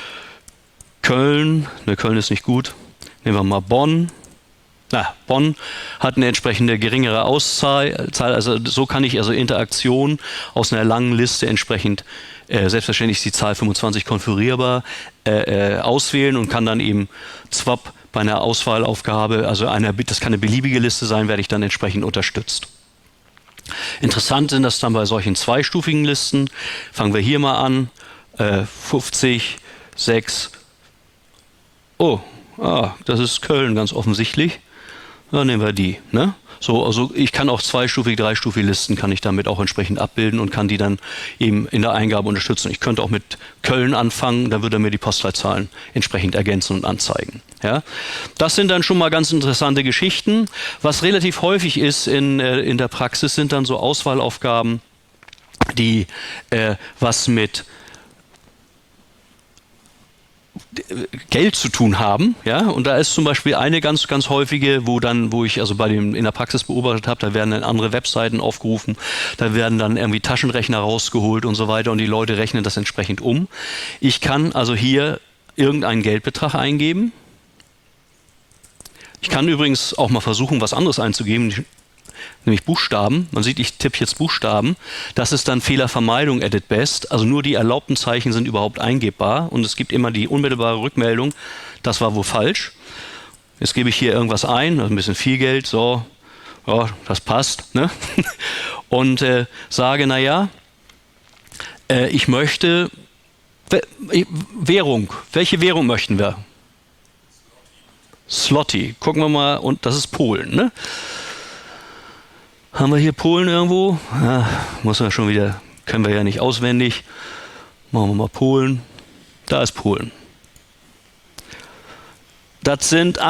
Köln, ne, Köln ist nicht gut. Nehmen wir mal Bonn. Bonn hat eine entsprechende geringere Auszahl, also so kann ich also Interaktion aus einer langen Liste entsprechend, selbstverständlich ist die Zahl 25 konfigurierbar, auswählen und kann dann eben zwap bei einer Auswahlaufgabe, also das kann eine beliebige Liste sein, werde ich dann entsprechend unterstützt. Interessant sind das dann bei solchen zweistufigen Listen. Fangen wir hier mal an. 50, 6. Das ist Köln ganz offensichtlich. Dann nehmen wir die. Ne? So, also ich kann auch zweistufige, dreistufige Listen kann ich damit auch entsprechend abbilden und kann die dann eben in der Eingabe unterstützen. Ich könnte auch mit Köln anfangen, dann würde er mir die Postleitzahlen entsprechend ergänzen und anzeigen. Ja? Das sind dann schon mal ganz interessante Geschichten. Was relativ häufig ist in der Praxis, sind dann so Auswahlaufgaben, die was mit Geld zu tun haben, ja, und da ist zum Beispiel eine ganz häufige, wo ich also in der Praxis beobachtet habe, da werden dann andere Webseiten aufgerufen, da werden dann irgendwie Taschenrechner rausgeholt und so weiter und die Leute rechnen das entsprechend um. Ich kann also hier irgendeinen Geldbetrag eingeben. Ich kann übrigens auch mal versuchen, was anderes einzugeben, nämlich Buchstaben. Man sieht, ich tippe jetzt Buchstaben. Das ist dann Fehlervermeidung at its best. Also nur die erlaubten Zeichen sind überhaupt eingebbar und es gibt immer die unmittelbare Rückmeldung, das war wohl falsch. Jetzt gebe ich hier irgendwas ein, also ein bisschen viel Geld, so, ja, das passt. Ne? Und sage, naja, ich möchte Währung. Welche Währung möchten wir? Zloty. Gucken wir mal, und das ist Polen. Ne? Haben wir hier Polen irgendwo? Ja, muss man schon wieder, können wir ja nicht auswendig. Machen wir mal Polen. Da ist Polen. Das sind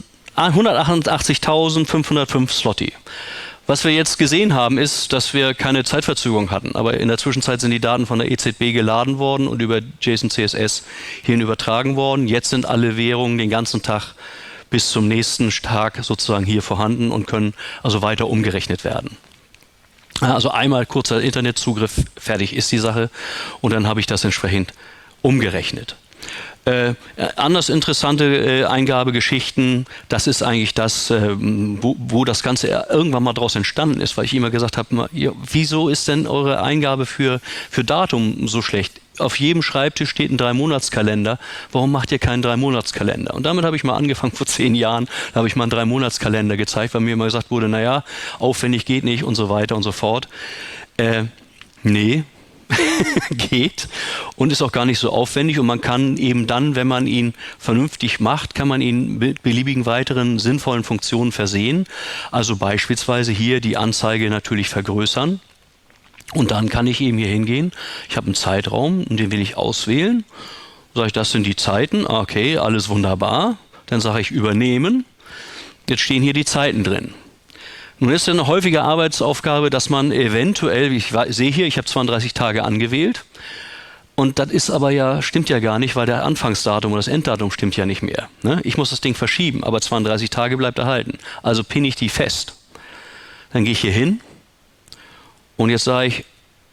188.505 Zloty. Was wir jetzt gesehen haben, ist, dass wir keine Zeitverzögerung hatten. Aber in der Zwischenzeit sind die Daten von der EZB geladen worden und über JSON CSS hierhin übertragen worden. Jetzt sind alle Währungen den ganzen Tag bis zum nächsten Tag sozusagen hier vorhanden und können also weiter umgerechnet werden. Also einmal kurzer Internetzugriff, fertig ist die Sache und dann habe ich das entsprechend umgerechnet. Anders interessante Eingabegeschichten, das ist eigentlich das, wo das Ganze irgendwann mal draus entstanden ist, weil ich immer gesagt habe, wieso ist denn eure Eingabe für Datum so schlecht? Auf jedem Schreibtisch steht ein 3-Monats-Kalender. Warum macht ihr keinen 3-Monats-Kalender? Und damit habe ich mal angefangen vor 10 Jahren. Da habe ich mal einen 3-Monats-Kalender gezeigt, weil mir immer gesagt wurde, naja, aufwendig geht nicht und so weiter und so fort. Nee, geht und ist auch gar nicht so aufwendig und man kann eben dann, wenn man ihn vernünftig macht, kann man ihn mit beliebigen weiteren sinnvollen Funktionen versehen. Also beispielsweise hier die Anzeige natürlich vergrößern. Und dann kann ich eben hier hingehen. Ich habe einen Zeitraum und den will ich auswählen. Sage ich, das sind die Zeiten. Okay, alles wunderbar. Dann sage ich übernehmen. Jetzt stehen hier die Zeiten drin. Nun ist es eine häufige Arbeitsaufgabe, dass man eventuell, ich sehe hier, ich habe 32 Tage angewählt. Und das ist aber ja, stimmt ja gar nicht, weil der Anfangsdatum oder das Enddatum stimmt ja nicht mehr. Ne? Ich muss das Ding verschieben, aber 32 Tage bleibt erhalten. Also pinne ich die fest. Dann gehe ich hier hin. Und jetzt sage ich,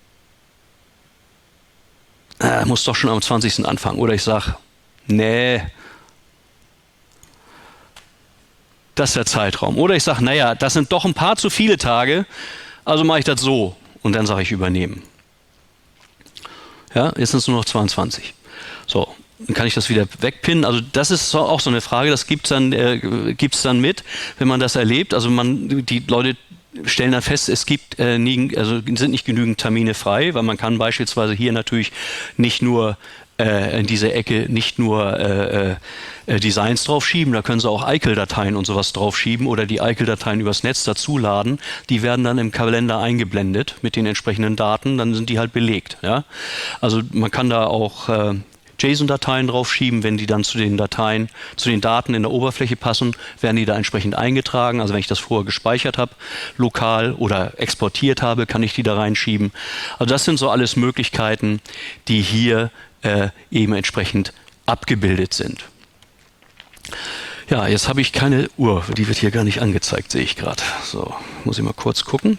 muss doch schon am 20. anfangen. Oder ich sage, nee, das ist der Zeitraum. Oder ich sage, naja, das sind doch ein paar zu viele Tage, also mache ich das so. Und dann sage ich übernehmen. Ja, jetzt sind es nur noch 22. So, dann kann ich das wieder wegpinnen. Also das ist auch so eine Frage, das gibt's dann mit, wenn man das erlebt. Also die Leute stellen dann fest, es gibt sind nicht genügend Termine frei, weil man kann beispielsweise hier natürlich nicht nur in diese Ecke nicht nur Designs draufschieben, da können sie auch Eikel-Dateien und sowas draufschieben oder die Eikel-Dateien übers Netz dazuladen. Die werden dann im Kalender eingeblendet mit den entsprechenden Daten, dann sind die halt belegt. Ja? Also man kann da auch JSON-Dateien draufschieben, wenn die dann zu den Daten in der Oberfläche passen, werden die da entsprechend eingetragen. Also wenn ich das vorher gespeichert habe, lokal oder exportiert habe, kann ich die da reinschieben. Also das sind so alles Möglichkeiten, die hier eben entsprechend abgebildet sind. Ja, jetzt habe ich keine Uhr, die wird hier gar nicht angezeigt, sehe ich gerade. So, muss ich mal kurz gucken.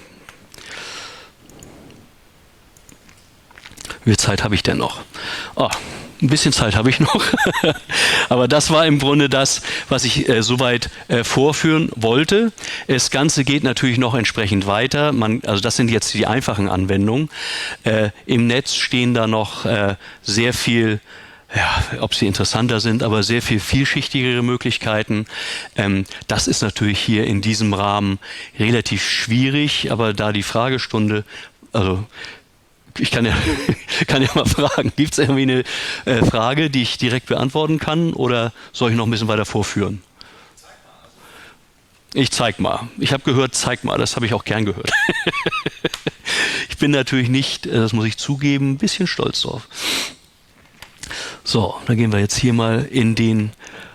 Wie viel Zeit habe ich denn noch? Oh, ein bisschen Zeit habe ich noch. Aber das war im Grunde das, was ich soweit vorführen wollte. Das Ganze geht natürlich noch entsprechend weiter. Also das sind jetzt die einfachen Anwendungen. Im Netz stehen da noch sehr viel, ja, ob sie interessanter sind, aber sehr viel vielschichtigere Möglichkeiten. Das ist natürlich hier in diesem Rahmen relativ schwierig, aber da die Fragestunde, also ich kann ja, kann ja mal fragen, gibt es irgendwie eine Frage, die ich direkt beantworten kann, oder soll ich noch ein bisschen weiter vorführen? Ich zeig mal. Ich habe gehört, zeig mal, das habe ich auch gern gehört. Ich bin natürlich nicht, das muss ich zugeben, ein bisschen stolz drauf. So, dann gehen wir jetzt hier mal in den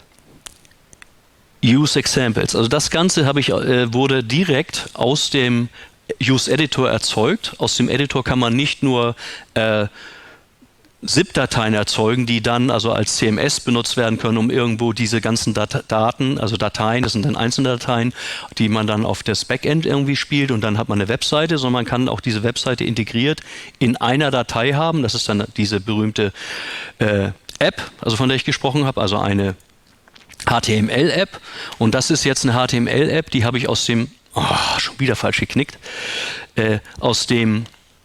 Use Examples. Also das Ganze wurde direkt aus dem Use Editor erzeugt. Aus dem Editor kann man nicht nur ZIP-Dateien erzeugen, die dann also als CMS benutzt werden können, um irgendwo diese ganzen Daten, also Dateien, das sind dann einzelne Dateien, die man dann auf das Backend irgendwie spielt und dann hat man eine Webseite, sondern man kann auch diese Webseite integriert in einer Datei haben. Das ist dann diese berühmte App, also von der ich gesprochen habe, also eine HTML-App. Und das ist jetzt eine HTML-App, die habe ich aus dem schon wieder falsch geknickt. Aus dem,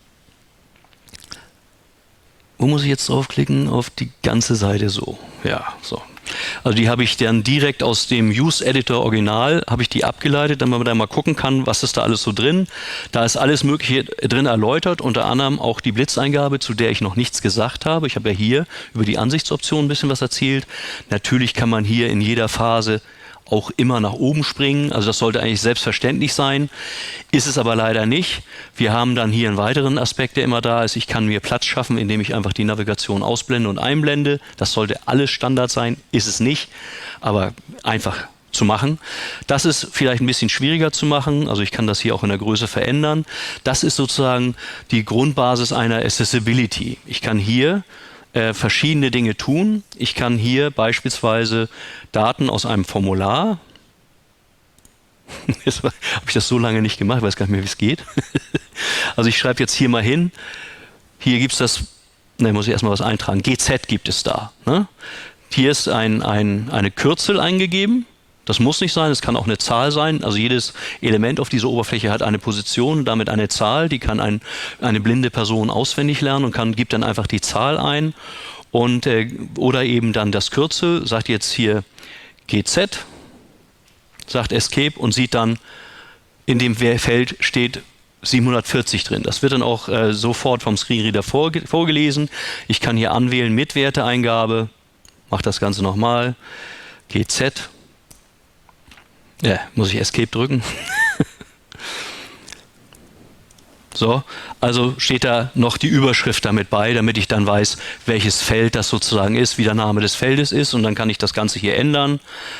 wo muss ich jetzt draufklicken? Auf die ganze Seite so. Ja, so. Also die habe ich dann direkt aus dem Use Editor Original, habe ich die abgeleitet, damit man da mal gucken kann, was ist da alles so drin. Da ist alles Mögliche drin erläutert, unter anderem auch die Blitzeingabe, zu der ich noch nichts gesagt habe. Ich habe ja hier über die Ansichtsoption ein bisschen was erzählt. Natürlich kann man hier in jeder Phase auch immer nach oben springen. Also das sollte eigentlich selbstverständlich sein, ist es aber leider nicht. Wir haben dann hier einen weiteren Aspekt, der immer da ist. Ich kann mir Platz schaffen, indem ich einfach die Navigation ausblende und einblende. Das sollte alles Standard sein, ist es nicht, aber einfach zu machen. Das ist vielleicht ein bisschen schwieriger zu machen, also ich kann das hier auch in der Größe verändern. Das ist sozusagen die Grundbasis einer Accessibility. Ich kann hier verschiedene Dinge tun. Ich kann hier beispielsweise Daten aus einem Formular, jetzt habe ich das so lange nicht gemacht, ich weiß gar nicht mehr, wie es geht. Also ich schreibe jetzt hier mal hin, hier gibt es das, muss ich erstmal was eintragen, GZ gibt es da. Ne? Hier ist eine Kürzel eingegeben. Das muss nicht sein, es kann auch eine Zahl sein. Also jedes Element auf dieser Oberfläche hat eine Position, damit eine Zahl, die kann eine blinde Person auswendig lernen und gibt dann einfach die Zahl ein. Und, oder eben dann das Kürzel, sagt jetzt hier GZ, sagt Escape und sieht dann, in dem Feld steht 740 drin. Das wird dann auch sofort vom Screenreader vorgelesen. Ich kann hier anwählen mit Werteeingabe, mache das Ganze nochmal, GZ. Ja, muss ich Escape drücken. So, also steht da noch die Überschrift damit bei, damit ich dann weiß, welches Feld das sozusagen ist, wie der Name des Feldes ist und dann kann ich das Ganze hier ändern.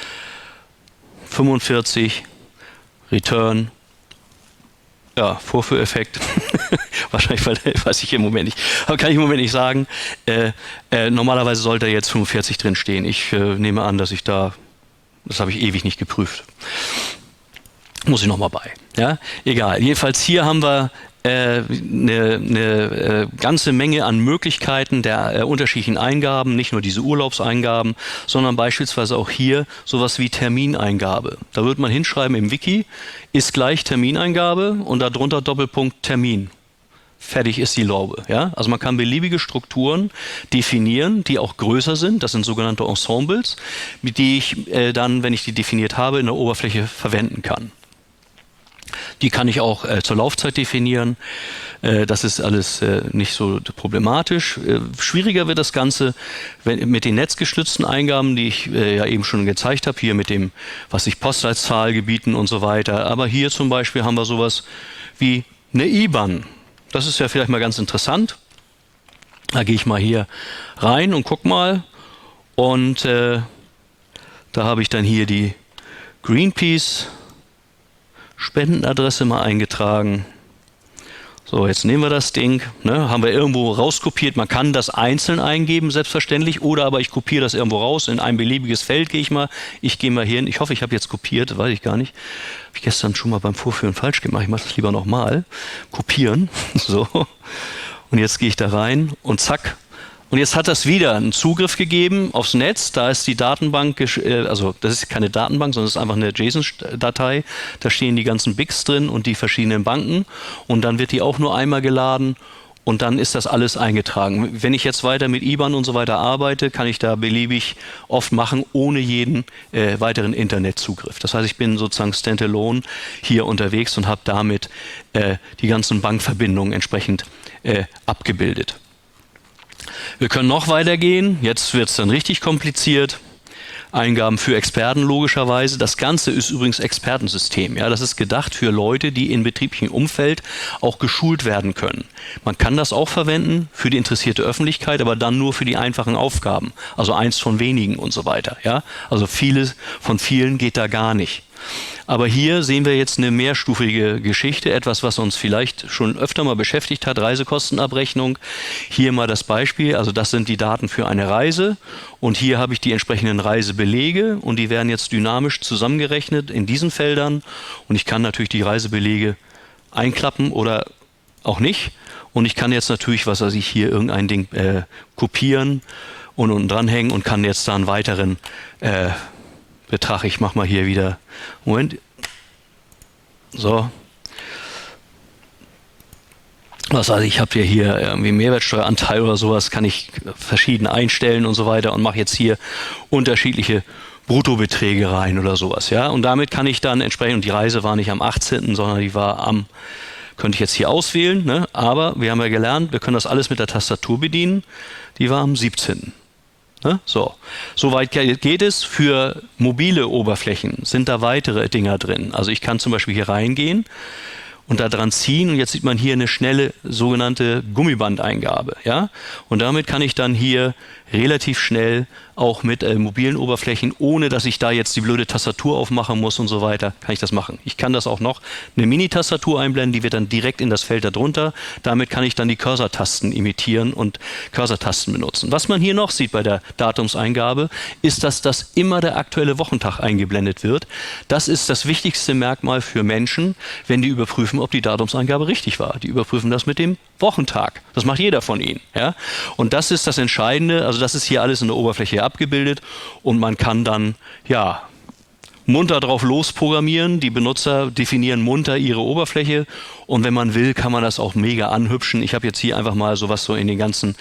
45, Return, ja, Vorführeffekt, wahrscheinlich, weiß ich im Moment nicht, aber kann ich im Moment nicht sagen. Normalerweise sollte jetzt 45 drin stehen. Ich nehme an, dass ich da, das habe ich ewig nicht geprüft. Muss ich nochmal bei. Ja? Egal. Jedenfalls hier haben wir eine ganze Menge an Möglichkeiten der unterschiedlichen Eingaben, nicht nur diese Urlaubseingaben, sondern beispielsweise auch hier sowas wie Termineingabe. Da wird man hinschreiben im Wiki, ist gleich Termineingabe und darunter Doppelpunkt Termin. Fertig ist die Laube. Ja? Also man kann beliebige Strukturen definieren, die auch größer sind. Das sind sogenannte Ensembles, die ich dann, wenn ich die definiert habe, in der Oberfläche verwenden kann. Die kann ich auch zur Laufzeit definieren. Das ist alles nicht so problematisch. Schwieriger wird das Ganze mit den netzgestützten Eingaben, die ich ja eben schon gezeigt habe, hier mit dem, was ich Postleitzahlgebieten und so weiter. Aber hier zum Beispiel haben wir sowas wie eine IBAN. Das ist ja vielleicht mal ganz interessant. Da gehe ich mal hier rein und guck mal. Und da habe ich dann hier die Greenpeace Spendenadresse mal eingetragen. So, jetzt nehmen wir das Ding, ne, haben wir irgendwo rauskopiert. Man kann das einzeln eingeben, selbstverständlich, oder aber ich kopiere das irgendwo raus, in ein beliebiges Feld gehe ich mal. Ich gehe mal hier hin. Ich hoffe, ich habe jetzt kopiert, weiß ich gar nicht. Habe ich gestern schon mal beim Vorführen falsch gemacht. Ich mache das lieber nochmal. Kopieren. So. Und jetzt gehe ich da rein und zack. Und jetzt hat das wieder einen Zugriff gegeben aufs Netz. Da ist die Datenbank, also das ist keine Datenbank, sondern es ist einfach eine JSON-Datei. Da stehen die ganzen Bigs drin und die verschiedenen Banken. Und dann wird die auch nur einmal geladen und dann ist das alles eingetragen. Wenn ich jetzt weiter mit IBAN und so weiter arbeite, kann ich da beliebig oft machen, ohne jeden weiteren Internetzugriff. Das heißt, ich bin sozusagen standalone hier unterwegs und habe damit die ganzen Bankverbindungen entsprechend abgebildet. Wir können noch weitergehen. Jetzt wird es dann richtig kompliziert. Eingaben für Experten logischerweise. Das Ganze ist übrigens Expertensystem. Ja, das ist gedacht für Leute, die im betrieblichen Umfeld auch geschult werden können. Man kann das auch verwenden für die interessierte Öffentlichkeit, aber dann nur für die einfachen Aufgaben. Also eins von wenigen und so weiter. Ja, also vieles von vielen geht da gar nicht. Aber hier sehen wir jetzt eine mehrstufige Geschichte, etwas, was uns vielleicht schon öfter mal beschäftigt hat, Reisekostenabrechnung. Hier mal das Beispiel, also das sind die Daten für eine Reise und hier habe ich die entsprechenden Reisebelege und die werden jetzt dynamisch zusammengerechnet in diesen Feldern und ich kann natürlich die Reisebelege einklappen oder auch nicht und ich kann jetzt natürlich, was weiß ich, hier irgendein Ding kopieren und unten dranhängen und kann jetzt da einen weiteren Betrag, ich mache mal hier wieder, Moment, so, was weiß ich, habe hier irgendwie Mehrwertsteueranteil oder sowas, kann ich verschieden einstellen und so weiter und mache jetzt hier unterschiedliche Bruttobeträge rein oder sowas, ja, und damit kann ich dann entsprechend, und die Reise war nicht am 18., sondern die war könnte ich jetzt hier auswählen, ne? Aber wir haben ja gelernt, wir können das alles mit der Tastatur bedienen, die war am 17. So weit geht es. Für mobile Oberflächen sind da weitere Dinger drin. Also ich kann zum Beispiel hier reingehen und da dran ziehen und jetzt sieht man hier eine schnelle sogenannte Gummibandeingabe. Ja? Und damit kann ich dann hier relativ schnell auch mit mobilen Oberflächen, ohne dass ich da jetzt die blöde Tastatur aufmachen muss und so weiter, kann ich das machen. Ich kann das auch noch eine Mini-Tastatur einblenden, die wird dann direkt in das Feld darunter. Damit kann ich dann die Cursor-Tasten imitieren und Cursor-Tasten benutzen. Was man hier noch sieht bei der Datumseingabe, ist, dass das immer der aktuelle Wochentag eingeblendet wird. Das ist das wichtigste Merkmal für Menschen, wenn die überprüfen, ob die Datumseingabe richtig war. Die überprüfen das mit dem Wochentag. Das macht jeder von ihnen. Ja? Und das ist das Entscheidende. Also das ist hier alles in der Oberfläche abgebildet und man kann dann ja munter drauf losprogrammieren. Die Benutzer definieren munter ihre Oberfläche und wenn man will, kann man das auch mega anhübschen. Ich habe jetzt hier einfach mal sowas so in den ganzen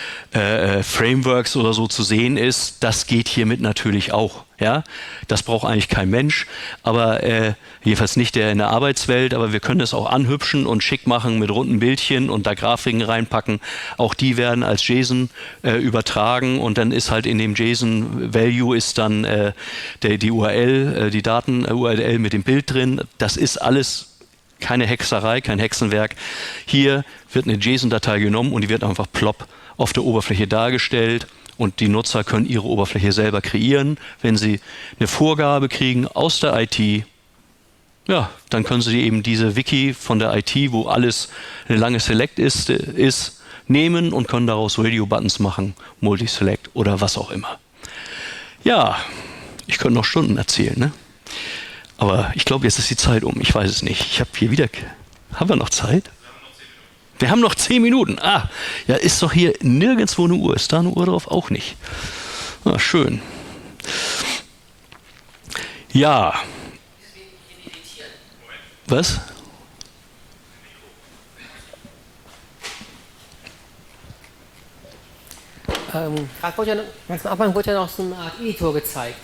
Frameworks oder so zu sehen ist. Das geht hiermit natürlich auch. Ja? Das braucht eigentlich kein Mensch, aber jedenfalls nicht der in der Arbeitswelt, aber wir können es auch anhübschen und schick machen mit runden Bildchen und da Grafiken reinpacken. Auch die werden als JSON übertragen und dann ist halt in dem JSON-Value ist dann die URL, die Daten-URL mit dem Bild drin. Das ist alles keine Hexerei, kein Hexenwerk. Hier wird eine JSON-Datei genommen und die wird einfach plopp auf der Oberfläche dargestellt und die Nutzer können ihre Oberfläche selber kreieren. Wenn sie eine Vorgabe kriegen aus der IT, ja, dann können sie eben diese Wiki von der IT, wo alles eine lange Select ist, nehmen und können daraus Radio-Buttons machen, Multi-Select oder was auch immer. Ja, ich könnte noch Stunden erzählen, ne? Aber ich glaube, jetzt ist die Zeit um. Ich weiß es nicht. Ich habe hier wieder... Haben wir noch Zeit? Wir haben noch 10 Minuten. Ah, ja, ist doch hier nirgendwo eine Uhr. Ist da eine Uhr drauf? Auch nicht. Ah, schön. Ja. Was? Gerade wurde ja, ganz am Anfang wurde ja noch so eine Art Editor gezeigt.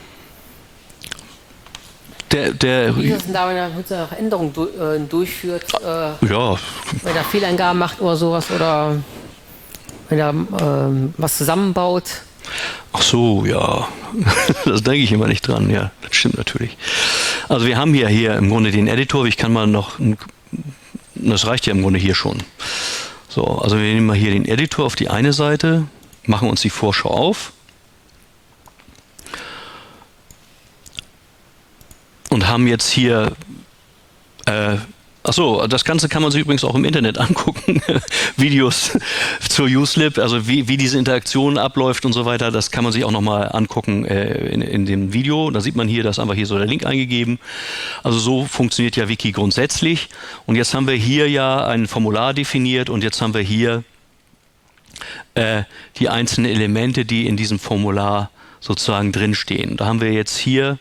Wie ist es denn da, wenn er Änderungen durchführt, ja. wenn er Fehleingaben macht oder sowas oder wenn er was zusammenbaut? Ach so, ja. Das denke ich immer nicht dran. Ja, das stimmt natürlich. Also wir haben hier im Grunde den Editor. Ich kann mal noch, das reicht ja im Grunde hier schon. So, also wir nehmen mal hier den Editor auf die eine Seite, machen uns die Vorschau auf. Und haben jetzt hier Achso, das Ganze kann man sich übrigens auch im Internet angucken. Videos zur Uslib, also wie diese Interaktion abläuft und so weiter, das kann man sich auch nochmal angucken in dem Video. Da sieht man hier, da ist einfach hier so der Link eingegeben. Also so funktioniert ja Wiki grundsätzlich. Und jetzt haben wir hier ja ein Formular definiert und jetzt haben wir hier die einzelnen Elemente, die in diesem Formular sozusagen drinstehen. Da haben wir jetzt hier,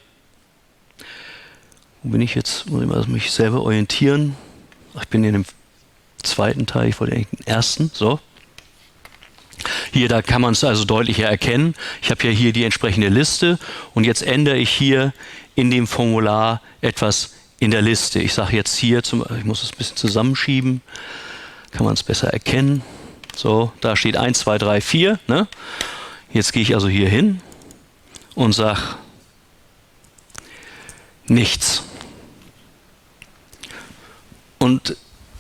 wo bin ich jetzt? Muss ich mal mich selber orientieren. Ich bin in dem zweiten Teil, ich wollte eigentlich den ersten. So. Hier, da kann man es also deutlicher erkennen. Ich habe ja hier die entsprechende Liste und jetzt ändere ich hier in dem Formular etwas in der Liste. Ich sage jetzt hier, ich muss es ein bisschen zusammenschieben, kann man es besser erkennen. So, da steht 1, 2, 3, 4. Ne? Jetzt gehe ich also hier hin und sage nichts. Und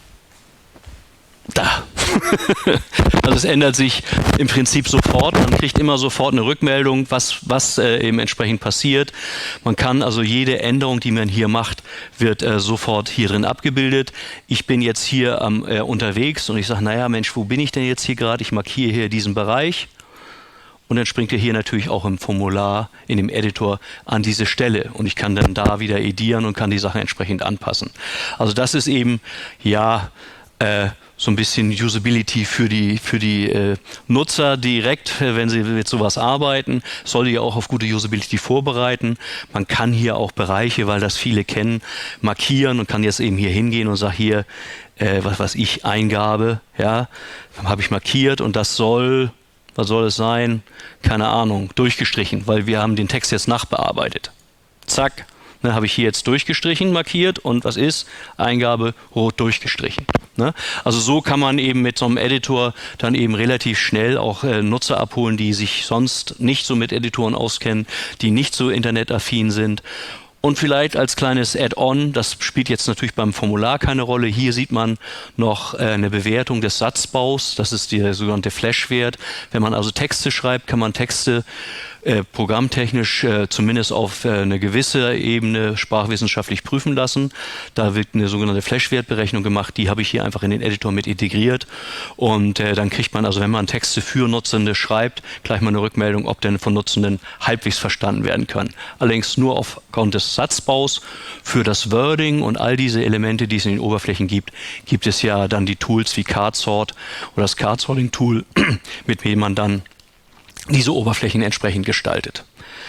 da. Also es ändert sich im Prinzip sofort. Man kriegt immer sofort eine Rückmeldung, was eben entsprechend passiert. Man kann also jede Änderung, die man hier macht, wird sofort hier drin abgebildet. Ich bin jetzt hier unterwegs und ich sage, naja Mensch, wo bin ich denn jetzt hier gerade? Ich markiere hier diesen Bereich. Und dann springt er hier natürlich auch im Formular, in dem Editor an diese Stelle. Und ich kann dann da wieder edieren und kann die Sachen entsprechend anpassen. Also das ist eben, ja, so ein bisschen Usability für die Nutzer direkt, wenn sie mit sowas arbeiten. Soll die ja auch auf gute Usability vorbereiten. Man kann hier auch Bereiche, weil das viele kennen, markieren und kann jetzt eben hier hingehen und sagt hier, was ich Eingabe, ja, habe ich markiert und das soll... Was soll es sein? Keine Ahnung, durchgestrichen, weil wir haben den Text jetzt nachbearbeitet. Zack, ne, habe ich hier jetzt durchgestrichen, markiert und was ist? Eingabe rot durchgestrichen. Ne? Also so kann man eben mit so einem Editor dann eben relativ schnell auch Nutzer abholen, die sich sonst nicht so mit Editoren auskennen, die nicht so internetaffin sind. Und vielleicht als kleines Add-on, das spielt jetzt natürlich beim Formular keine Rolle, hier sieht man noch eine Bewertung des Satzbaus, das ist der sogenannte Flash-Wert. Wenn man also Texte schreibt, kann man Texte programmtechnisch zumindest auf eine gewisse Ebene sprachwissenschaftlich prüfen lassen. Da wird eine sogenannte Flash-Wertberechnung gemacht, die habe ich hier einfach in den Editor mit integriert und dann kriegt man, also wenn man Texte für Nutzende schreibt, gleich mal eine Rückmeldung, ob denn von Nutzenden halbwegs verstanden werden können. Allerdings nur aufgrund des Satzbaus. Für das Wording und all diese Elemente, die es in den Oberflächen gibt, gibt es ja dann die Tools wie Cardsort oder das Cardsorting-Tool, mit dem man dann diese Oberflächen entsprechend gestaltet.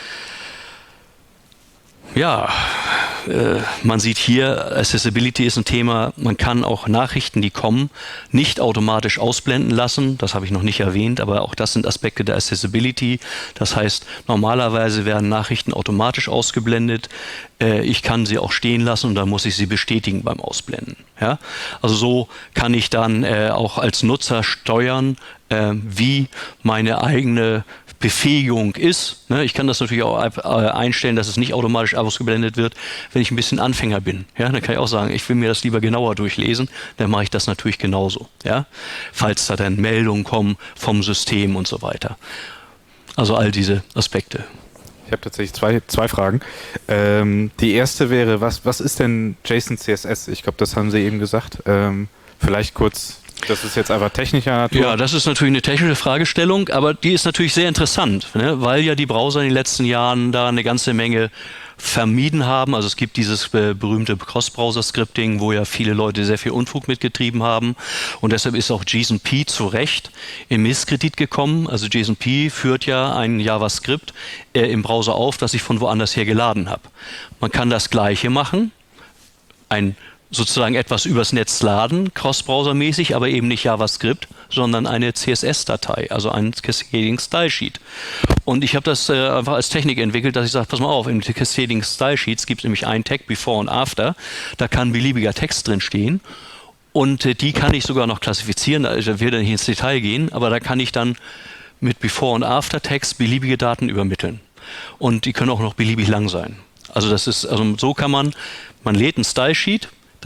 Ja, man sieht hier, Accessibility ist ein Thema. Man kann auch Nachrichten, die kommen, nicht automatisch ausblenden lassen. Das habe ich noch nicht erwähnt, aber auch das sind Aspekte der Accessibility. Das heißt, normalerweise werden Nachrichten automatisch ausgeblendet. Ich kann sie auch stehen lassen und dann muss ich sie bestätigen beim Ausblenden. Ja? Also so kann ich dann auch als Nutzer steuern, wie meine eigene Befähigung ist. Ne? Ich kann das natürlich auch einstellen, dass es nicht automatisch ausgeblendet wird, wenn ich ein bisschen Anfänger bin. Ja? Dann kann ich auch sagen, ich will mir das lieber genauer durchlesen, dann mache ich das natürlich genauso. Ja? Falls da dann Meldungen kommen vom System und so weiter. Also all diese Aspekte. Ich habe tatsächlich zwei Fragen. Die erste wäre, was ist denn JSON CSS? Ich glaube, das haben Sie eben gesagt. Vielleicht kurz... Das ist jetzt einfach technischer Natur. Ja, das ist natürlich eine technische Fragestellung, aber die ist natürlich sehr interessant, ne? Weil ja die Browser in den letzten Jahren da eine ganze Menge vermieden haben. Also es gibt dieses berühmte Cross-Browser-Scripting, wo ja viele Leute sehr viel Unfug mitgetrieben haben und deshalb ist auch JSON-P zu Recht in Misskredit gekommen. Also JSON-P führt ja ein JavaScript im Browser auf, das ich von woanders her geladen habe. Man kann das Gleiche machen, sozusagen etwas übers Netz laden, cross-browser-mäßig, aber eben nicht JavaScript, sondern eine CSS-Datei, also ein Cascading Style Sheet. Und ich habe das einfach als Technik entwickelt, dass ich sage, pass mal auf, in den Cascading Style Sheets gibt es nämlich einen Tag Before und After, da kann beliebiger Text drin stehen und die kann ich sogar noch klassifizieren, da will ich nicht ins Detail gehen, aber da kann ich dann mit Before und After Text beliebige Daten übermitteln. Und die können auch noch beliebig lang sein. Also so kann man lädt ein Style Sheet,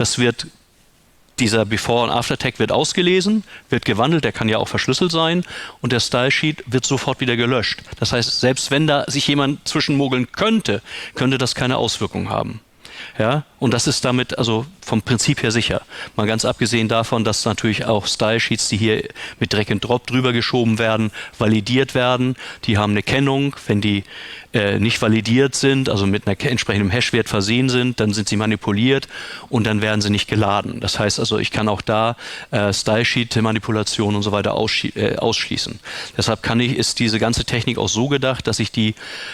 dieser Before- und After-Tag wird ausgelesen, wird gewandelt, der kann ja auch verschlüsselt sein und der Style-Sheet wird sofort wieder gelöscht. Das heißt, selbst wenn da sich jemand zwischenmogeln könnte das keine Auswirkung haben. Ja? Und das ist damit also vom Prinzip her sicher. Mal ganz abgesehen davon, dass natürlich auch Style-Sheets, die hier mit Drag and Drop drüber geschoben werden, validiert werden. Die haben eine Kennung. Wenn die nicht validiert sind, also mit einer entsprechendem Hashwert versehen sind, dann sind sie manipuliert und dann werden sie nicht geladen. Das heißt also, ich kann auch da Style-Sheet-Manipulation und so weiter ausschließen. Deshalb ist diese ganze Technik auch so gedacht, dass ich die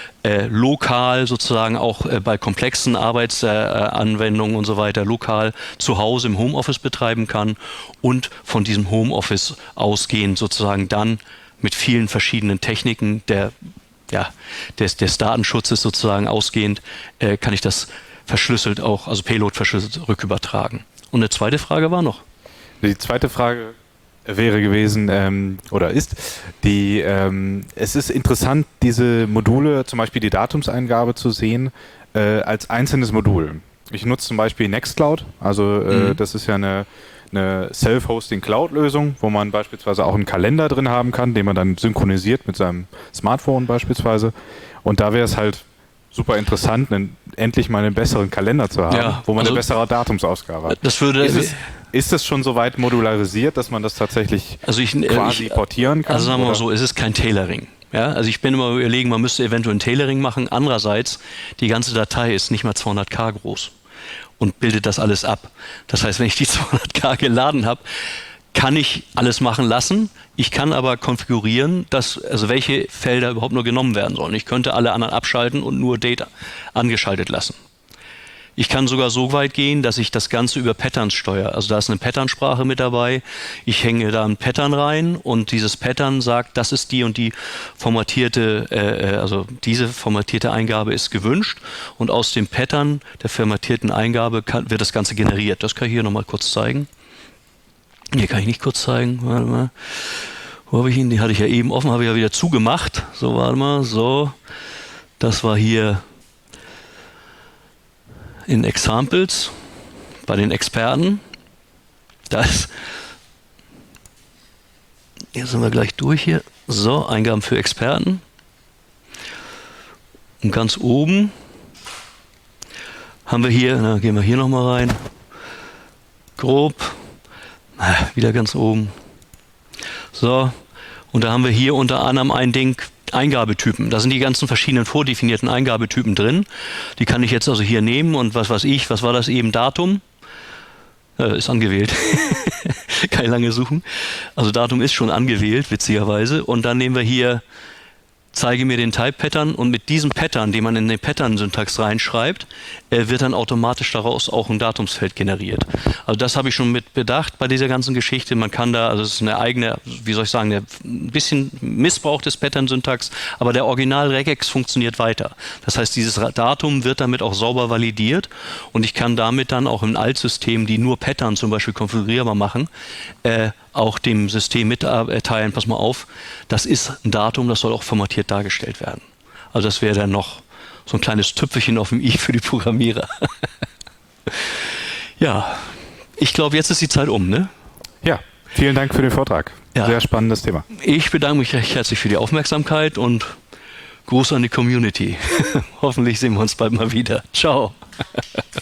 lokal sozusagen auch bei komplexen Arbeitsanwendungen und so weiter lokal zu Hause im Homeoffice betreiben kann und von diesem Homeoffice ausgehend sozusagen dann mit vielen verschiedenen Techniken des Datenschutzes sozusagen ausgehend, kann ich das verschlüsselt auch, also Payload verschlüsselt rückübertragen. Und eine zweite Frage war noch. Die zweite Frage wäre gewesen, oder ist, es ist interessant, diese Module, zum Beispiel die Datumseingabe zu sehen, als einzelnes Modul. Ich nutze zum Beispiel Nextcloud, also das ist ja eine Self-Hosting-Cloud-Lösung, wo man beispielsweise auch einen Kalender drin haben kann, den man dann synchronisiert mit seinem Smartphone beispielsweise. Und da wäre es halt super interessant, endlich mal einen besseren Kalender zu haben, wo man eine bessere Datumsausgabe hat. Ist es schon so weit modularisiert, dass man das tatsächlich quasi portieren kann? Also sagen wir mal so, es ist kein Tailoring. Ja, also ich bin immer überlegen, man müsste eventuell ein Tailoring machen. Andererseits, die ganze Datei ist nicht mal 200k groß und bildet das alles ab. Das heißt, wenn ich die 200k geladen habe, kann ich alles machen lassen. Ich kann aber konfigurieren, also welche Felder überhaupt nur genommen werden sollen. Ich könnte alle anderen abschalten und nur Data angeschaltet lassen. Ich kann sogar so weit gehen, dass ich das Ganze über Patterns steuere. Also da ist eine Patternsprache mit dabei. Ich hänge da ein Pattern rein und dieses Pattern sagt, das ist die und die formatierte, also diese formatierte Eingabe ist gewünscht. Und aus dem Pattern der formatierten Eingabe wird das Ganze generiert. Das kann ich hier nochmal kurz zeigen. Hier kann ich nicht kurz zeigen. Warte mal. Wo habe ich ihn? Die hatte ich ja eben offen, habe ich ja wieder zugemacht. So, warte mal. So. Das war hier in Examples bei den Experten. Hier sind wir gleich durch hier. So, Eingaben für Experten. Und ganz oben haben wir hier, gehen wir hier nochmal rein. Grob. Wieder ganz oben. So, und da haben wir hier unter anderem ein Ding, Eingabetypen. Da sind die ganzen verschiedenen vordefinierten Eingabetypen drin. Die kann ich jetzt also hier nehmen und was war das eben, Datum? Ist angewählt. Kann ich lange suchen. Also Datum ist schon angewählt, witzigerweise. Und dann nehmen wir hier, zeige mir den Type-Pattern und mit diesem Pattern, den man in den Pattern-Syntax reinschreibt, wird dann automatisch daraus auch ein Datumsfeld generiert. Also das habe ich schon mit bedacht bei dieser ganzen Geschichte. Man kann da, also es ist eine eigene, wie soll ich sagen, ein bisschen Missbrauch des Pattern-Syntax, aber der Original-Regex funktioniert weiter. Das heißt, dieses Datum wird damit auch sauber validiert und ich kann damit dann auch in Altsystemen, die nur Pattern zum Beispiel konfigurierbar machen, auch dem System mitteilen, pass mal auf, das ist ein Datum, das soll auch formatiert dargestellt werden. Also das wäre dann noch so ein kleines Tüpfelchen auf dem i für die Programmierer. Ja, ich glaube, jetzt ist die Zeit um, ne? Ja, vielen Dank für den Vortrag. Ja. Sehr spannendes Thema. Ich bedanke mich recht herzlich für die Aufmerksamkeit und Gruß an die Community. Hoffentlich sehen wir uns bald mal wieder. Ciao.